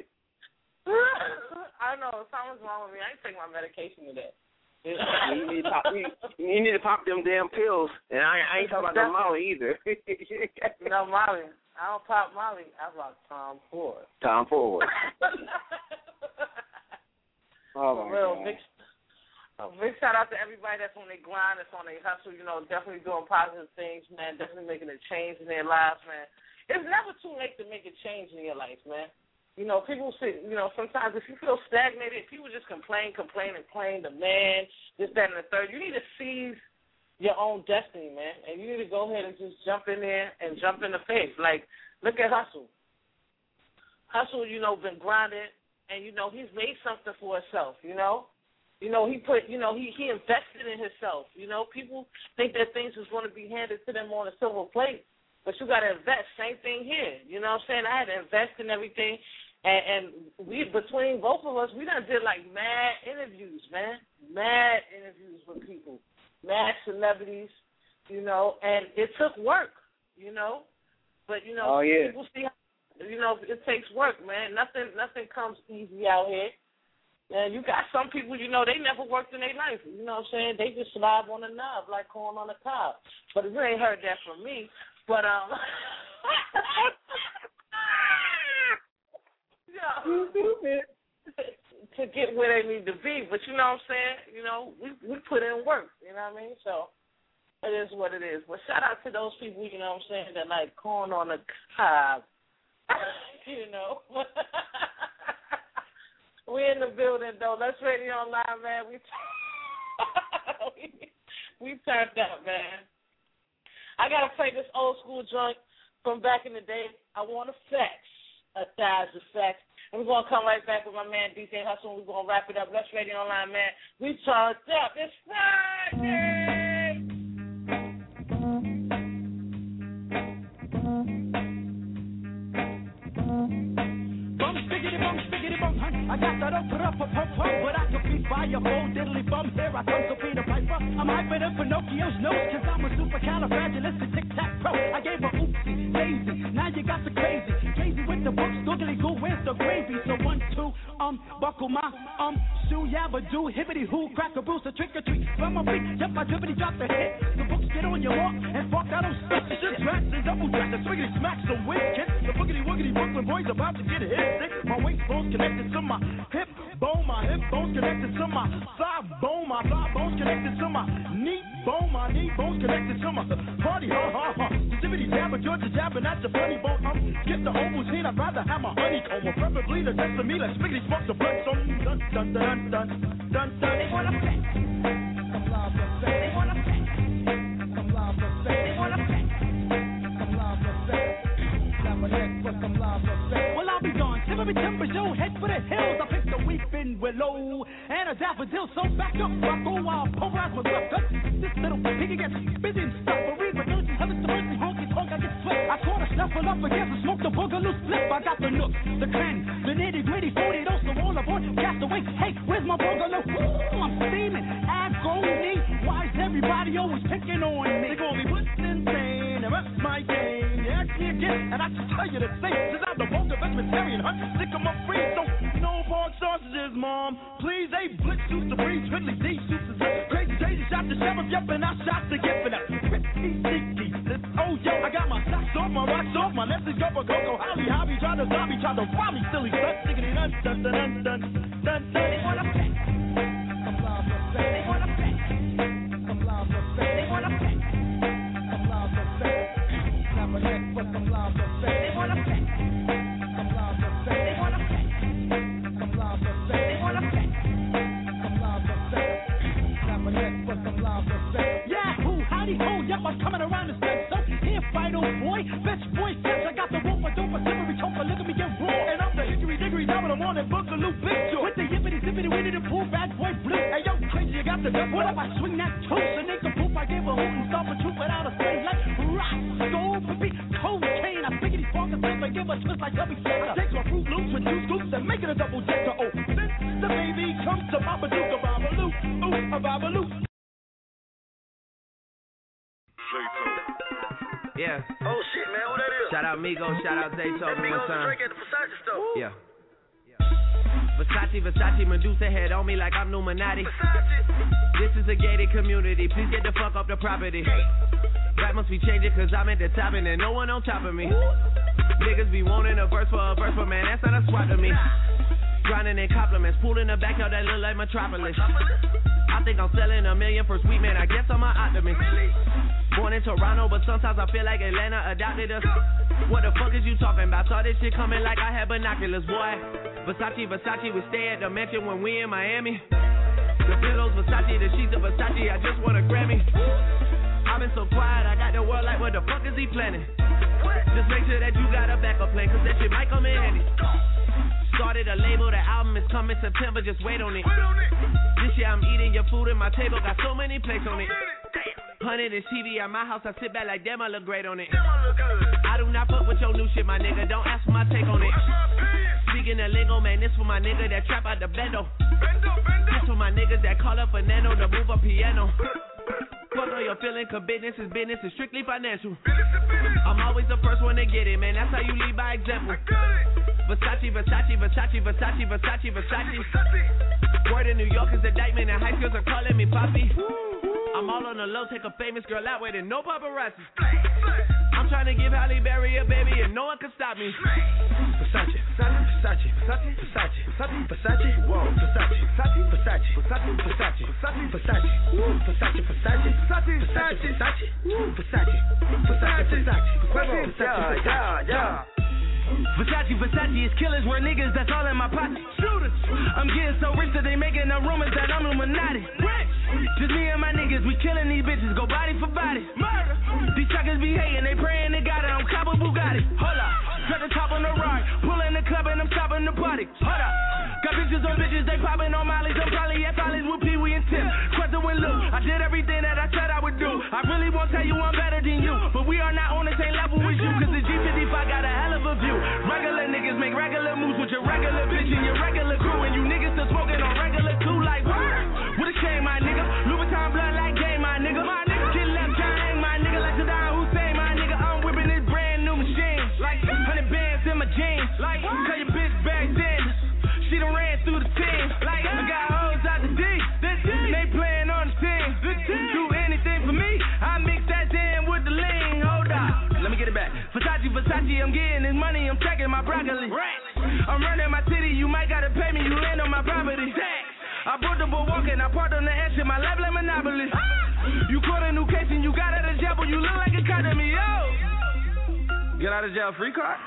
I know something's wrong with me. I ain't taking my medication today. You need, to pop, you, you need to pop them damn pills, and I, I ain't talking about no Molly either. No Molly. I don't pop Molly. I rock Tom Ford. Tom Ford. Oh For my real, God. Vic, A big shout out to everybody that's on their grind, that's on their hustle, you know, definitely doing positive things, man, definitely making a change in their lives, man. It's never too late to make a change in your life, man. You know, people say, you know, sometimes if you feel stagnated, people just complain, complain, and complain, the man, this, that, and the third. You need to seize your own destiny, man, and you need to go ahead and just jump in there and jump in the face. Like, look at Hustle. Hustle, you know, been grinding, and, you know, he's made something for himself, you know. You know, he put, you know, he, he invested in himself. You know, people think that things is going to be handed to them on a silver plate, but you got to invest. Same thing here. You know what I'm saying? I had to invest in everything, and, and we, between both of us, we done did like mad interviews, man, mad interviews with people, mad celebrities, you know, and it took work, you know, but, you know, oh, yeah. people see, you know, it takes work, man. Nothing, nothing comes easy out here. And you got some people, you know, they never worked in their life. You know what I'm saying? They just slob on the knob like corn on the cob. But you ain't heard that from me. But, um, yeah, to get where they need to be. But you know what I'm saying? You know, we, we put in work. You know what I mean? So it is what it is. But shout out to those people, you know what I'm saying, that like corn on the cob. You know. We in the building, though. Let's Radio Online, man. We, we, we turned up, man. I got to play this old school joint from back in the day. I want effects, a thousand effects. And we're going to come right back with my man, D J Hustle, and we're going to wrap it up. Let's Radio Online, man. We turned up. It's Friday. I got that up, up, up, up, up, but I can be fireball, diddly bum, here I come to Peter Piper. I'm hyper than Pinocchio's nose, cause I'm a supercalifragilistic tic-tac-pro. I gave her oopsie, daisy, now you got the crazy, crazy with the books, doogly goo, where's the gravy? So one, two, um, buckle my, um, shoe, yabba do, hibbity hoo, crack a bruise, a trick or treat, from my feet, jump my drippity, drop the hit, the books get on your walk, and fuck, I don't stop, shit, tracks and double tracks, and swiggity smacks, the whiz kick, the boogity woogity Brooklyn boys about to get a hit, stick, my waist bones connected to my hip bone, my hip bones connected to my thigh bone, my thigh bones connected to my knee bone, my knee bones connected to my party, ha ha ha. Sensitivity jabber, Georgia jabber, not your funny bone. Um, get the Ovaltine, I'd rather have my honeycomb, or preferably the rest of me like spiggity smokes a blood. So dun dun dun dun dun dun. They wanna play. Come live, let's say. They wanna play. Come live, let's say. They wanna play. Come live, let's say. Snap a neck, but come live, let's say. Well, I'll be gone. Timber timber, yo, head for the hills. I picked a weeping willow and a daffodil. So back up, I go wild, pulverize my blood guts. This little piggy gets busy and stuff. But read my dirty, heavens to mercy, honky tonk, I get sweat. I sort of snuffle up against and smoke the boogaloo slip. I got the nook, the cran, the nitty gritty, forty those, the roll aboard, cast away. Hey, where's my boogaloo? Ooh, I'm steaming, agony. Why is everybody always picking on me? They call me what's insane, and that's my game. You ask me again, and I just tell you the same. Since I'm the vulgar vegetarian, hunt, stick 'em up free. Don't no pork sausages, mom. Please, they blitz suits to breeze, Twiddly D suits is crazy, crazy. Shot the sheriff, yep, and I shot the gift for that. Pretty sticky. Oh, yo, I got my socks off, my rocks off, my Nessie's go for Coco, Holly, Hobby, try to zombie, try to rob me, silly son. Stickity dun dun dun dun dun dun. They wanna play. Come live, let's say. They wanna play. Come live, let's say. They wanna play. Come live, let's say. Snap a neck, but come live, let's say. They wanna play. Come live, let's say. They wanna play. Come live, let's say. They wanna play. Come live, let's say. Snap a neck, but come live, let's say. Yahoo, howdy ho, yep, I'm coming around the set. So here, fight, old boy, bitch, boy, catch. I got the rope, I don't, I never reach home, look at me get raw. And I'm the hickory dickory down, I'm on that boogaloo big joy. With the yippity zippity, we need to pull bad boy blue. Hey, yo, crazy, you got the duck. What up, I swing that toe, so nigga poop, I gave a hoot and stop a troop without a thing like rock, stove, baby, cocaine. I figure these fuckers up and give a twist like Chubby Checker. Take my Fruit Loops with two scoops and make it a double decker. Oh, since the baby comes to Babadook, a Babaloo, ooh, a Babaloo. Yeah. Oh shit, man, who that is? Shout out Migo, shout out Zayto, one time. Drake at the Versace store. Yeah. Versace, Versace, Medusa head on me like I'm Illuminati. This is a gated community, please get the fuck off the property. Rap must be changing cause I'm at the top and there's no one on top of me. Niggas be wanting a verse for a verse, but man, that's not a swap to me. Grinding in compliments, pool in the backyard that look like Metropolis. I think I'm selling a million for sweet man, I guess I'm an optimist. Born in Toronto, but sometimes I feel like Atlanta adopted us. What the fuck is you talking about? Saw this shit coming like I had binoculars, boy. Versace, Versace, we stay at the mansion when we in Miami. The pillows, Versace, the sheets of Versace, I just want a Grammy. I've been so quiet, I got the world like, what the fuck is he planning? Just make sure that you got a backup plan, cause that shit might come in handy. Started a label, the album is coming September, just wait on it. This year I'm eating your food and my table got so many plates on it. Hundred and T V at my house, I sit back like damn, I look great on it. I do not fuck with your new shit, my nigga, don't ask for my take on it. Speaking of lingo, man, this for my nigga that trap out the bendo. This for my niggas that call up a nano to move a piano. Fuck all your feeling, cause business is business, it's strictly financial. I'm always the first one to get it, man, that's how you lead by example. Versace, Versace, Versace, Versace, Versace, Versace. Word in New York is indictment and high schools are calling me Poppy. I'm all on the low, take a famous girl out with it, no paparazzi. I'm trying to give Halle Berry a baby and no one can stop me. Versace, Versace, Versace, Versace, Versace, Versace, whoa, Versace, Versace, Versace, Versace, Versace, Versace, Versace, Versace, Versace, Versace, Versace, Versace, Versace, Versace, yeah, yeah. Versace, Versace is killers, we're niggas, that's all in my pocket. Shooters, I'm getting so rich that they making the rumors that I'm Illuminati. Just me and my niggas, we killing these bitches, go body for body. Murder. These suckers be hating, they praying they got it, I'm cop a Bugatti. Hold up, cut the top on the ride, pull in the club and I'm stopping the party. Hold up, got bitches on bitches, they popping on mollies, I'm probably at Follies with Pee Wee and Tim. Quentin with Luke, I did everything that I said I would do. I really won't tell you I'm better than you, but we are not on the same level as you, cause the G fifty-five got a hell of a view. Regular niggas make regular moves with your regular bitch and your regular crew, and you niggas still smoking on regular too, like what? What a shame, my nigga. Louboutin blood like game, my nigga. My nigga. Get left gang, my nigga. Like Saddam Hussein, my nigga. I'm whipping this brand new machine. Like hundred bands in my jeans. Like tell your bitch back then. She done ran through the team. Like I got hoes out the D. And they playing on the team. Do anything for me. I mix that in with the lean. Hold up. Let me get it back. Versace, Versace, I'm getting this money. I'm checking my broccoli. I'm running my city. You might gotta pay me. You land on my property. I bought the boat walking, I parked on the edge of my lap like Monopoly. You caught a new case and you got out of jail, but you look like a card to me, yo. Get out of jail free card?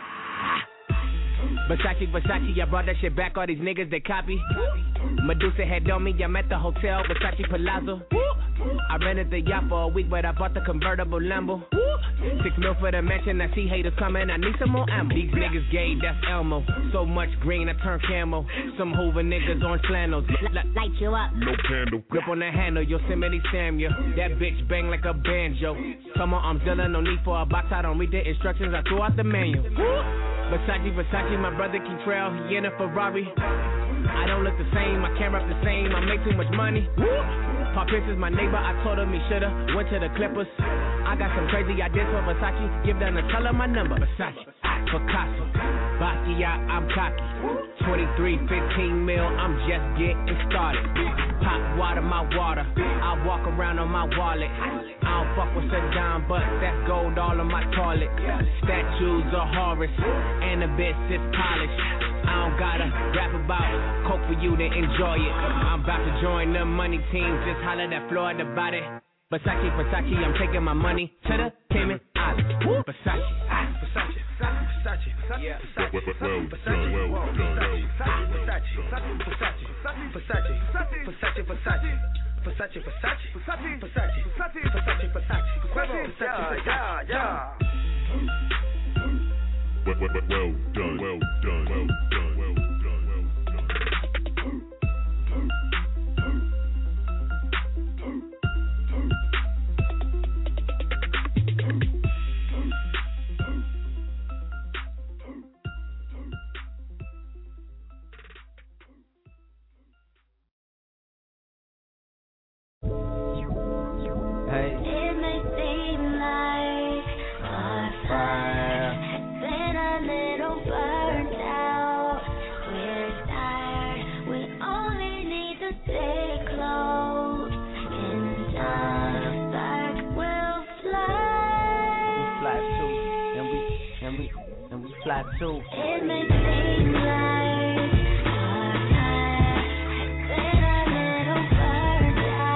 Versace, Versace, I brought that shit back, all these niggas they copy. Medusa had on me, I'm at the hotel, Versace Palazzo. I rented the yacht for a week, but I bought the convertible Lambo. Six mil for the mansion, I see haters coming, I need some more ammo. These niggas gay, that's Elmo. So much green, I turn camo. Some Hoover niggas on flannels. Light you up. No candle. Grip on the handle, Yosemite Sam, ya. That bitch bang like a banjo. Come on, I'm Zilla, no need for a box, I don't read the instructions, I threw out the manual. Versace, Versace, my brother Keetrell, he in a Ferrari. I don't look the same, I can't rap the same, I make too much money. Pop Prince is my neighbor, I told him he shoulda went to the Clippers. I got some crazy ideas for Versace, give them a tell my number. Versace, Picasso, Basquiat, I'm cocky. twenty-three, fifteen mil, I'm just getting started. Hot water, my water, I walk around on my wallet. I don't fuck with Saddam, but that's gold all on my toilet. Statues of Horus, and the bitch is polished. I don't gotta rap about coke for you to enjoy it. I'm about to join the money team, just holler at Florida about it. Versace, Versace, I'm taking my money to the Cayman Islands. Versace, Versace, Versace, Versace, Versace, Versace, Versace, Versace, Versace, Versace, Versace, Versace, Versace, Versace, Versace, Versace, Versace, Versace, yeah, yeah. Well, well, well done, well done, well done, well done, well done. Hey. It may seem like our fire has been a little burned out. We're tired, we only need to stay close. In time, like we'll fly. We fly too, and we, and we, and we fly too. It may seem like our fire has been a little burned out.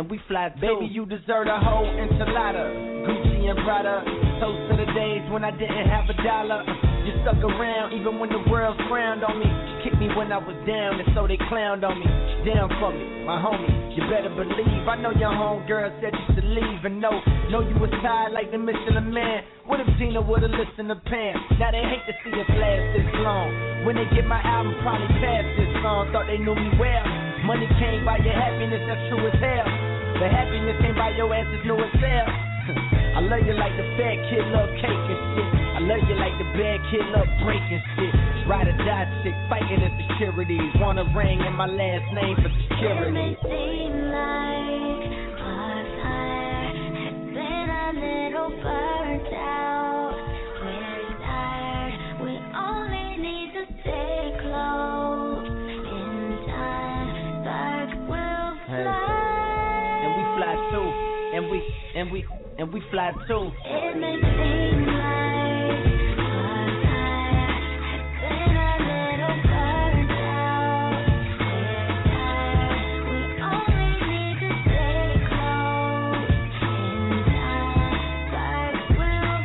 and we fly too. Baby, you deserve a whole enchilada, Gucci and Prada. Toast to the days when I didn't have a dollar. You stuck around even when the world frowned on me. Kicked me when I was down, and so they clowned on me. Down for me, my homie, you better believe. I know your homegirl said you should leave, and no, know you was tired like the Michelin Man. What if Gina would've listened to Pam? Now they hate to see us last this long. When they get my album, probably past this song. Thought they knew me well. Money can't buy your happiness, that's true as hell. But happiness can't buy your ass, it's new as hell. I love you like the fat kid love cake and shit. I love you like the bad kid love breaking shit. Ride or die chick, fighting insecurities. Want a ring and my last name for security. It may seem like our fire has been a little burnt out. We're tired, we only need to stay close. In time, spark will fly. And we fly too, and we, and we, and we fly too. It may seem like our fire has been a little burnt out. We're tired, we only need to stay close. In time, sparks will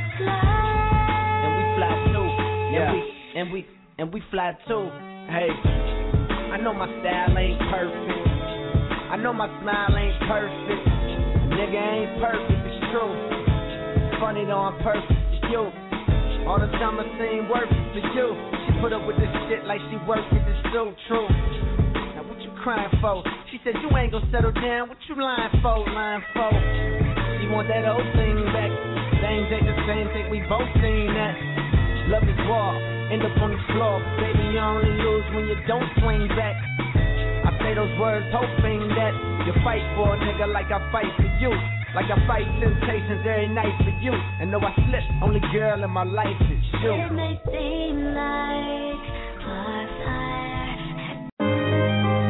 fly. And we fly too, Yeah. and we, and we, and we fly too. Hey, I know my style ain't perfect. I know my smile ain't perfect. Nigga ain't perfect, it's true. Funny though, I'm perfect for you. All the summer seem worth it for you. She put up with this shit like she worth it, it's so true. Now what you crying for? She said you ain't gon' settle down. What you lying for, lying for? She want that old thing back. Things ain't the same thing, we both seen that. Love is war, end up on the floor. Baby, you only lose when you don't swing back. I say those words hoping that you fight for a nigga like I fight for you. Like I fight temptations every night for you. And though I slip, only girl in my life is you. It may seem like our fire has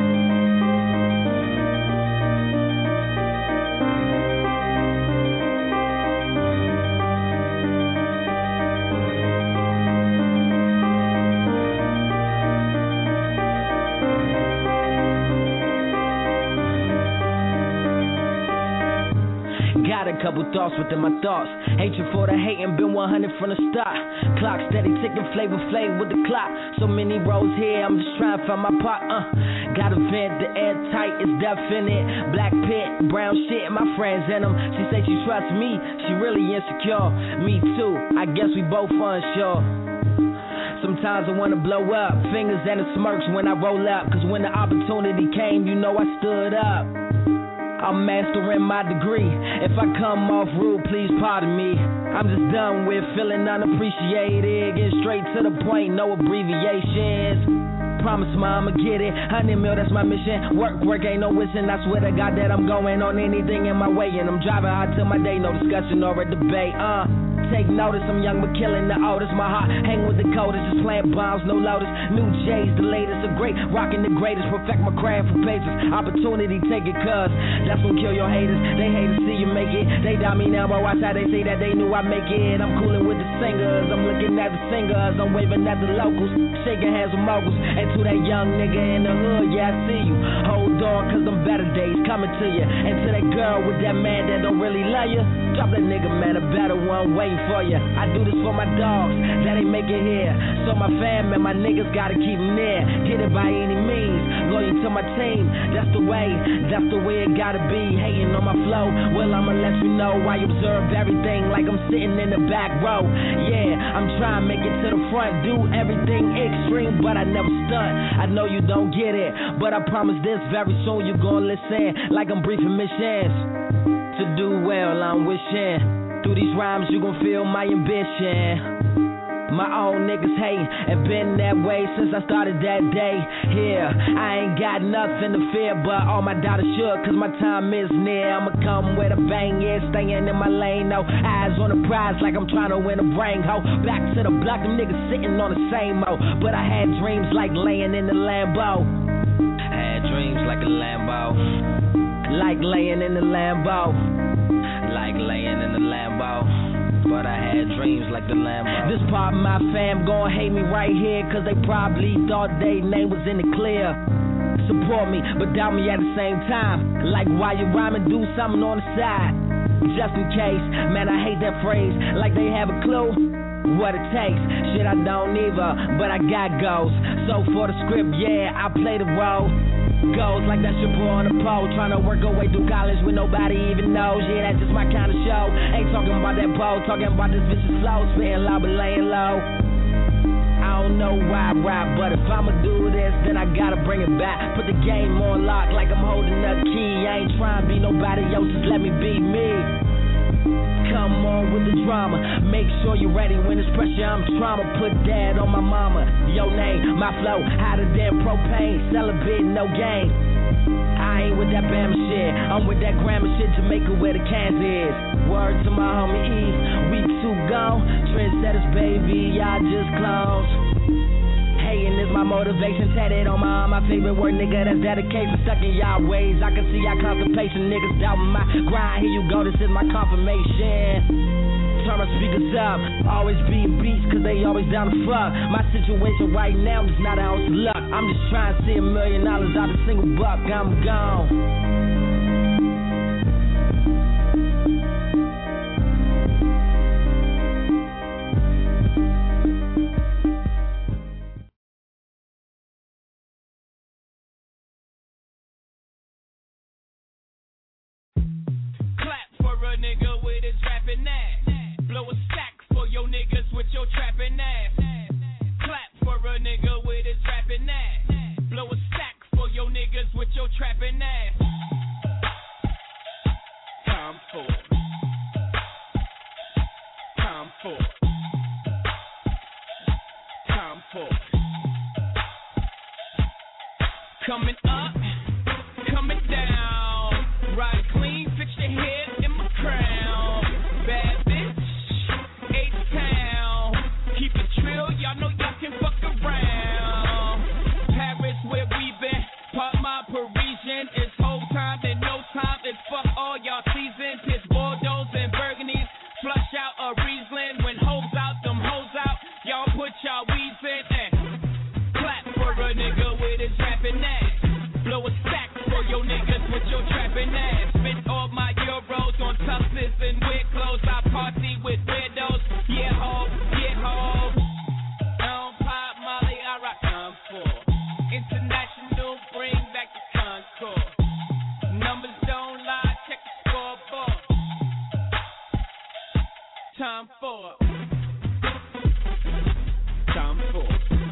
Got a couple thoughts within my thoughts. Hatred for the hating, been one hundred from the start. Clock steady ticking, flavor flame with the clock. So many roads here, I'm just trying to find my part. Uh, got a vent, the air tight, it's definite. Black pit, brown shit, my friends in them. She say she trusts me, she really insecure. Me too, I guess we both unsure. Sometimes I wanna blow up, fingers and the smirks when I roll up. Cause when the opportunity came, you know I stood up. I'm mastering my degree. If I come off rude, please pardon me. I'm just done with feeling unappreciated. Getting straight to the point, no abbreviations. Promise ma, I'ma get it. Hundred mil, that's my mission. Work, work, ain't no wishing. I swear to God that I'm going on anything in my way. And I'm driving hard till my day, no discussion or a debate. Uh, take notice, I'm young but killing the oldest. My heart hang with the coldest, just playing bombs, no lotus. New J's, the latest, a great, rocking the greatest. Perfect my craft for pages. Opportunity, take it, cuz that's gonna kill your haters. They hate to see you make it. They doubt me now, but watch how they say that they knew I make it. I'm cooling with the singers, I'm looking at the singers. I'm waving at the locals, shaking hands with moguls. And to that young nigga in the hood, yeah, I see you. Hold on, cause them better days coming to you. And to that girl with that man that don't really love you, drop that nigga, man, a better one waiting for you. I do this for my dogs that ain't make it here. So my fam and my niggas gotta keep them near. Get it by any means, loyal to my team. That's the way, that's the way it gotta be. Hating on my flow, well I'ma let you know. I observe everything like I'm sitting in the back row. Yeah, I'm trying to make it to the front. Do everything extreme, but I never stunt. I know you don't get it, but I promise this, very soon you gon' listen. Like I'm briefing missions. To do well, I'm wishing. Through these rhymes you gon' feel my ambition. My own niggas hating and been that way since I started that day. Here, I ain't got nothing to fear, but all my daughters should, cause my time is near. I'ma come with a bang, yeah, staying in my lane, no eyes on the prize like I'm trying to win a brain, ho. Back to the block, them niggas sitting on the same mo. But I had dreams like laying in the Lambo. I had dreams like a Lambo. Like laying in the Lambo. Like laying in the Lambo. But I had dreams like the Lambo. This part of my fam gon' hate me right here, cause they probably thought they name was in the clear. support me, but doubt me at the same time. Like while you rhyming, do something on the side. Just in case, man, I hate that phrase. Like they have a clue what it takes. Shit, I don't either, but I got goals. So for the script, yeah, I play the role. Goals like that shit on the pole. Trying to work our way through college when nobody even knows. Yeah, that's just my kind of show. Ain't talking about that pole, talking about this vicious flow. Spitting loud but laying low. I don't know why I rap, but if I'ma do this, then I gotta bring it back. Put the game on lock like I'm holding a key. I ain't trying to be nobody else, just let me be me. Come on with the drama, make sure you're ready when it's pressure, I'm trauma. Put that on my mama, your name, my flow, hotter than propane. Celibate, no game. I ain't with that Bama shit, I'm with that grammar shit. Jamaica where the cans is. Word to my homie Eve, week two gone. Trendsetters, baby, y'all just clones. Hating is my motivation, tatted on my arm. My favorite word, nigga, that's dedication. Stuck in y'all ways, I can see y'all contemplation. Niggas doubting my grind, here you go, this is my confirmation. Turn my speakers up, always being beats, cause they always down to fuck. My situation right now is not an ounce of luck. I'm just trying to see a million dollars out of a single buck, I'm gone. Nigga with his rapping ass. Blow a stack for your niggas with your trapping ass. Clap for a nigga with his rapping ass. Blow a stack for your niggas with your trapping ass. Time for. Time for. Time for. Coming up, coming down. Ride clean, fix your head in my crown. Bad bitch, H-Town. Keep it trill, y'all know y'all can fuck around. Paris where we been, part my Parisian. It's whole time and no time, it's fuck all y'all seasons. It's Bordeaux and Burgundies, flush out a Riesling. When hoes out, them hoes out, y'all put y'all weeds in and clap for a nigga with his rapping ass. Blow a stack for your niggas with your trapping ass. Spent all my euros on tuxes and weird clothes. I party with weirdos. Yeah, ho, yeah, ho. I don't pop Molly, I rock time for. International, bring back the Concord. Numbers don't lie, check the scoreboard. Time for. Time for.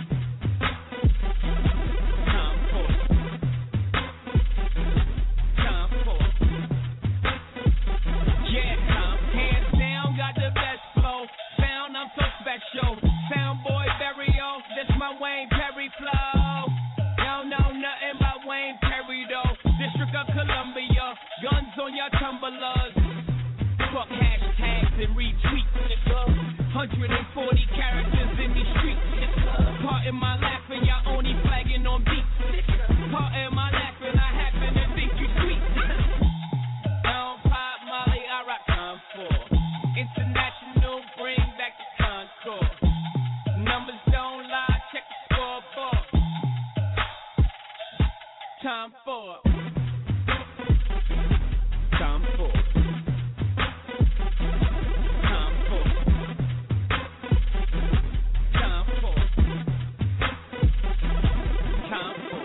Soundboy Barrio, this my Wayne Perry flow. Don't know nothing about Wayne Perry though. District of Columbia, guns on your tumblers. Fuck hashtags and retweets. one hundred forty characters in these streets. Part in my laughing, y'all only flagging on beats. Part in my laughing, I happen to think you sweet. I don't pop Molly, I rock time for. International, bring back the Concord. Numbers don't lie, check the scoreboard. Time for. Time for. Time for. Time for. Time for.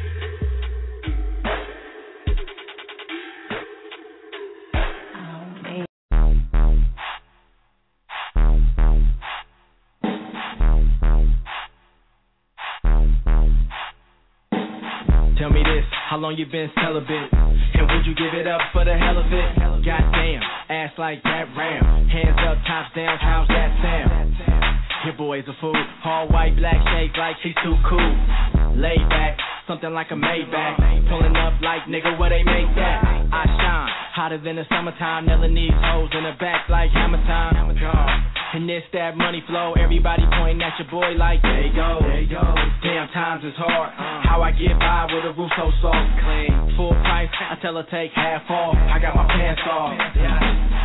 Tell me this, how long you been celibate? And would you give it up for the hell of it? Goddamn, ass like that ram. Hands up, tops down, how's that sound? Your boy's a fool, all white, black shades like she's too cool. Laid back, something like a Maybach. Pulling up like, nigga, where they make that? I shine, hotter than the summertime. Nailing these hoes in the back like hammer time. And this that money flow, everybody pointing at your boy like, there you go, there you go. Damn, times is hard. How I get by with a roof so soft, clean, full price. I tell her take half off. I got my pants off.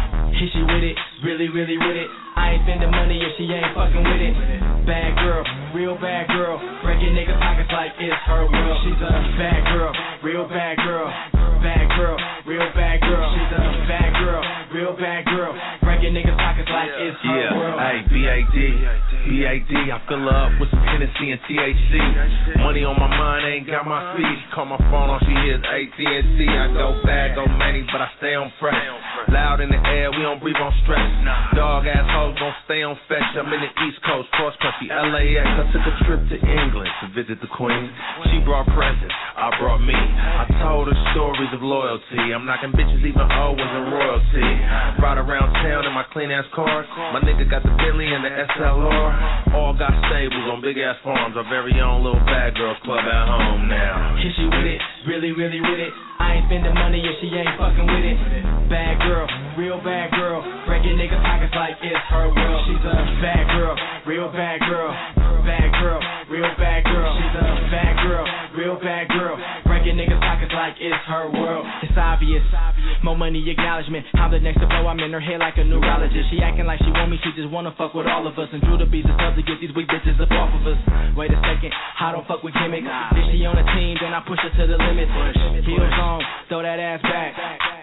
Is she with it? Really, really with it? I ain't spending money if she ain't fucking with it. Bad girl, real bad girl, breaking niggas pockets like it's her world. She's a bad girl, real bad girl, bad girl, real bad girl. She's a bad girl, real bad girl, breaking niggas pockets like it's her yeah. world. Hey, B A D, B A D, I fill her up with some Hennessy and T H C. Money on my mind, ain't got my feet. Call my phone on, she hears A T and T. I go bad, go many, but I stay on fresh. Loud in the air, we don't breathe on stress. Dog ass hoes gon' stay on fetch. I'm in the East Coast, cross country, L A X. I took a trip to England to visit the Queen. She brought presents, I brought me. I told her stories of loyalty. I'm knocking bitches, even Owens and royalty. Ride around town in my clean ass car. My nigga got the Bentley and the S L R. All got stables on big ass farms. Our very own little bad girls club at home now. Is she with it? Really, really with it? I ain't spending money if she ain't fucking with it. Bad girl, real bad girl, breaking niggas pockets like it's her world. She's a bad girl, real bad girl, bad girl, real bad girl. She's a bad girl, real bad girl, breaking niggas pockets like it's her world. It's obvious, more money acknowledgement. I'm the next to blow, I'm in her head like a neurologist. She acting like she want me, she just wanna fuck with all of us. And drew the beats and stuff to get these weak bitches up off of us. Wait a second, I don't fuck with gimmicks. If she on a team, then I push her to the limit. Heels on, throw that ass back,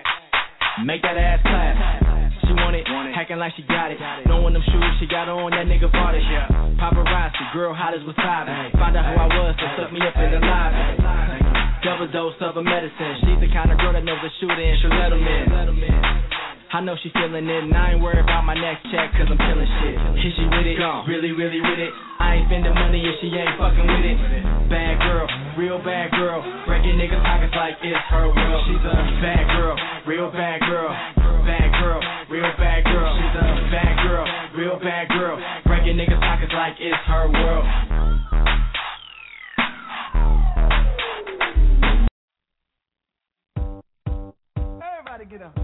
make that ass clap. She want it, hacking like she got it. Knowing them shoes she got on, that nigga bought it. Paparazzi, girl hot as wasabi. Find out who I was, so suck me up in the lobby. Double dose of a medicine. She's the kind of girl that knows the shooter and she'll let him in. I know she feeling it, and I ain't worried about my next check, cause I'm killing shit. Is she with it? Really, really with it? I ain't spending money if she ain't fucking with it. Bad girl, real bad girl, breaking niggas pockets like it's her world. She's a bad girl, real bad girl, bad girl, real bad girl. She's a bad girl, real bad girl, breaking niggas pockets like it's her world. Everybody get up.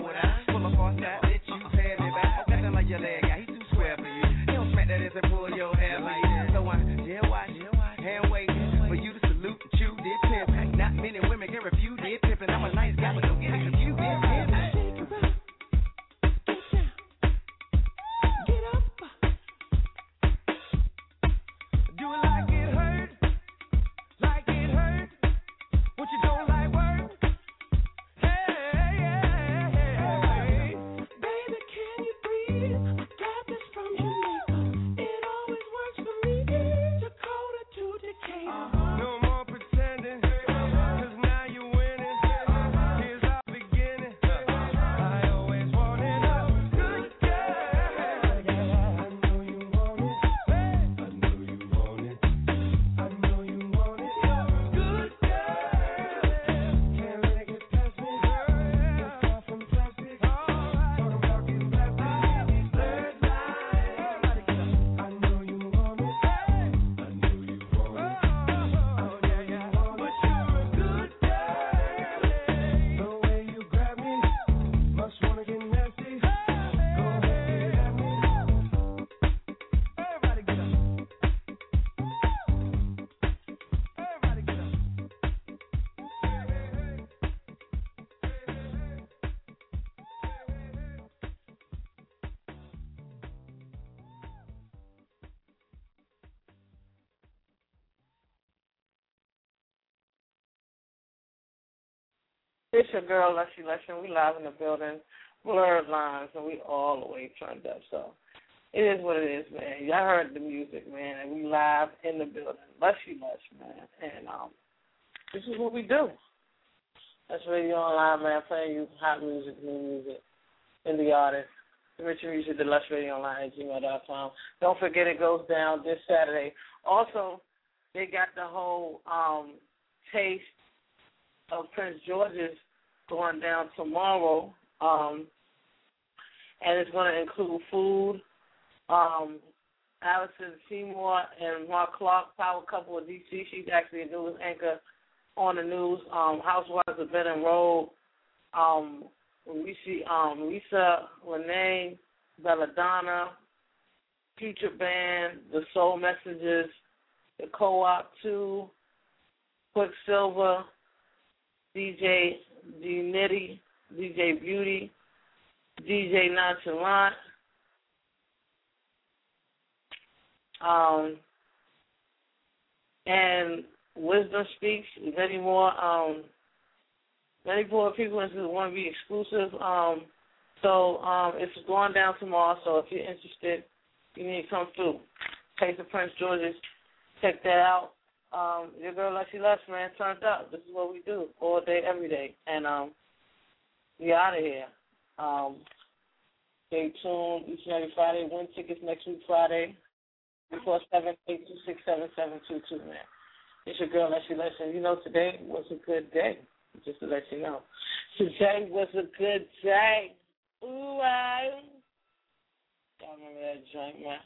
Your leg, he too square for you. He don't smack that ass and pull your It's your girl, Lushy Lushy. We live in the building, blurred lines, and we all the way turned up. So it is what it is, man. Y'all heard the music, man, and we live in the building. Lushy Lush, man. And um, this is what we do. That's Radio Online, man, playing you hot music, new music, indie artists. Richard Music, the Lush Radio Online at gmail dot com. Don't forget it goes down this Saturday. Also, they got the whole um, taste of Prince George's going down tomorrow. Um, and it's going to include food. Um, Allison Seymour and Mark Clark, power couple of D C. She's actually a news anchor on the news. Um, Housewives of Ben and Road. Um, we see um, Lisa Renee, Belladonna, Future Band, The Soul Messages, The Co-op two, Quicksilver, D J D Nitty, D J Beauty, D J Nonchalant, um, and Wisdom Speaks. Many more, um, many more people who want to be exclusive. Um, so um, it's going down tomorrow. So if you're interested, you need to come through. Taste of Prince George's. Check that out. Um, your girl Lushy Lush, man, turned up. This is what we do all day, every day. And um, we out of here. Um, stay tuned each and every Friday. Win tickets next week Friday. Before seven eight two six seven seven two two, man. It's your girl Lushy Lush. And you know, today was a good day. Just to let you know. Today was a good day. Ooh, I. Y'all remember that joint, man?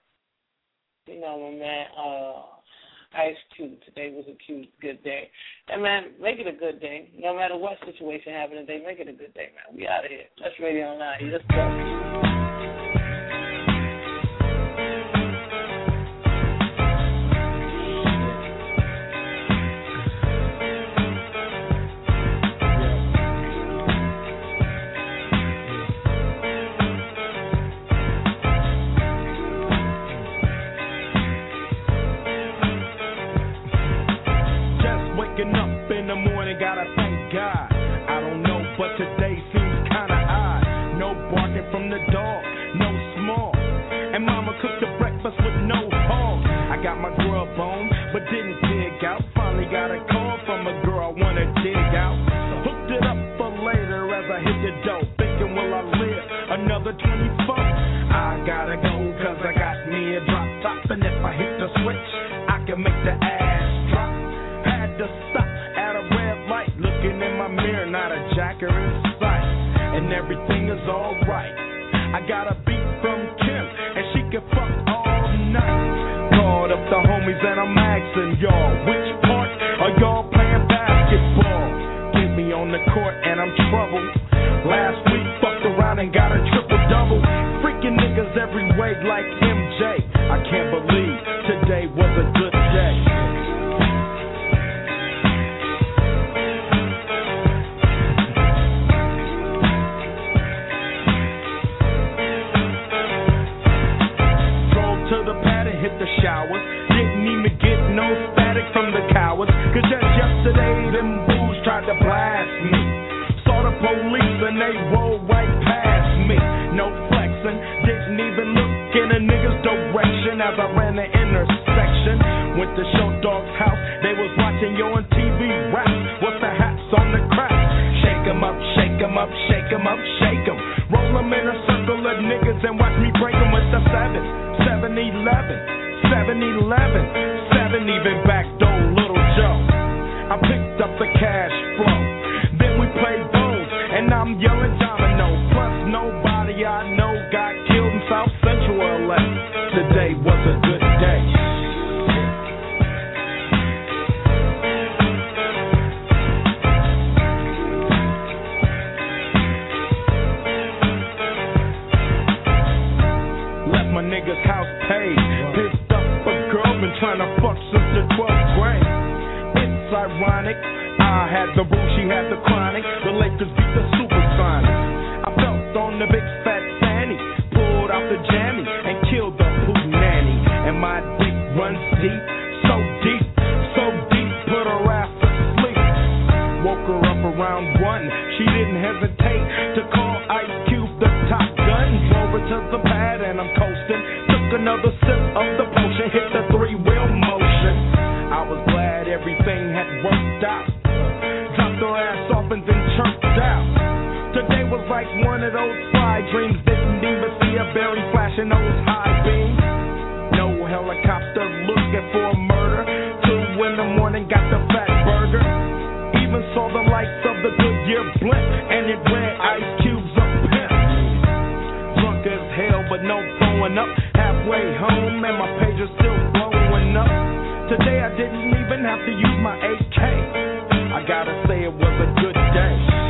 You know, my man, uh, Ice Cube, today was a cute, good day. And, man, make it a good day. No matter what situation happening today, make it a good day, man. We out of here. That's Radio Online. Let's go. Woke her up around one. everything had worked out. Dropped her ass off and then chirped out. Today was like one of those fried dreams. Didn't even see a berry flashing those high beams. No helicopter looking for a murder. Two in the morning got the fat burger. Even saw the lights of the Goodyear blimp, and it ran ice cubes up pimp. Drunk as hell, but no throwing up. Halfway home, and my pager's still blowing up. Today I didn't even have to use my A K. I gotta say it was a good day.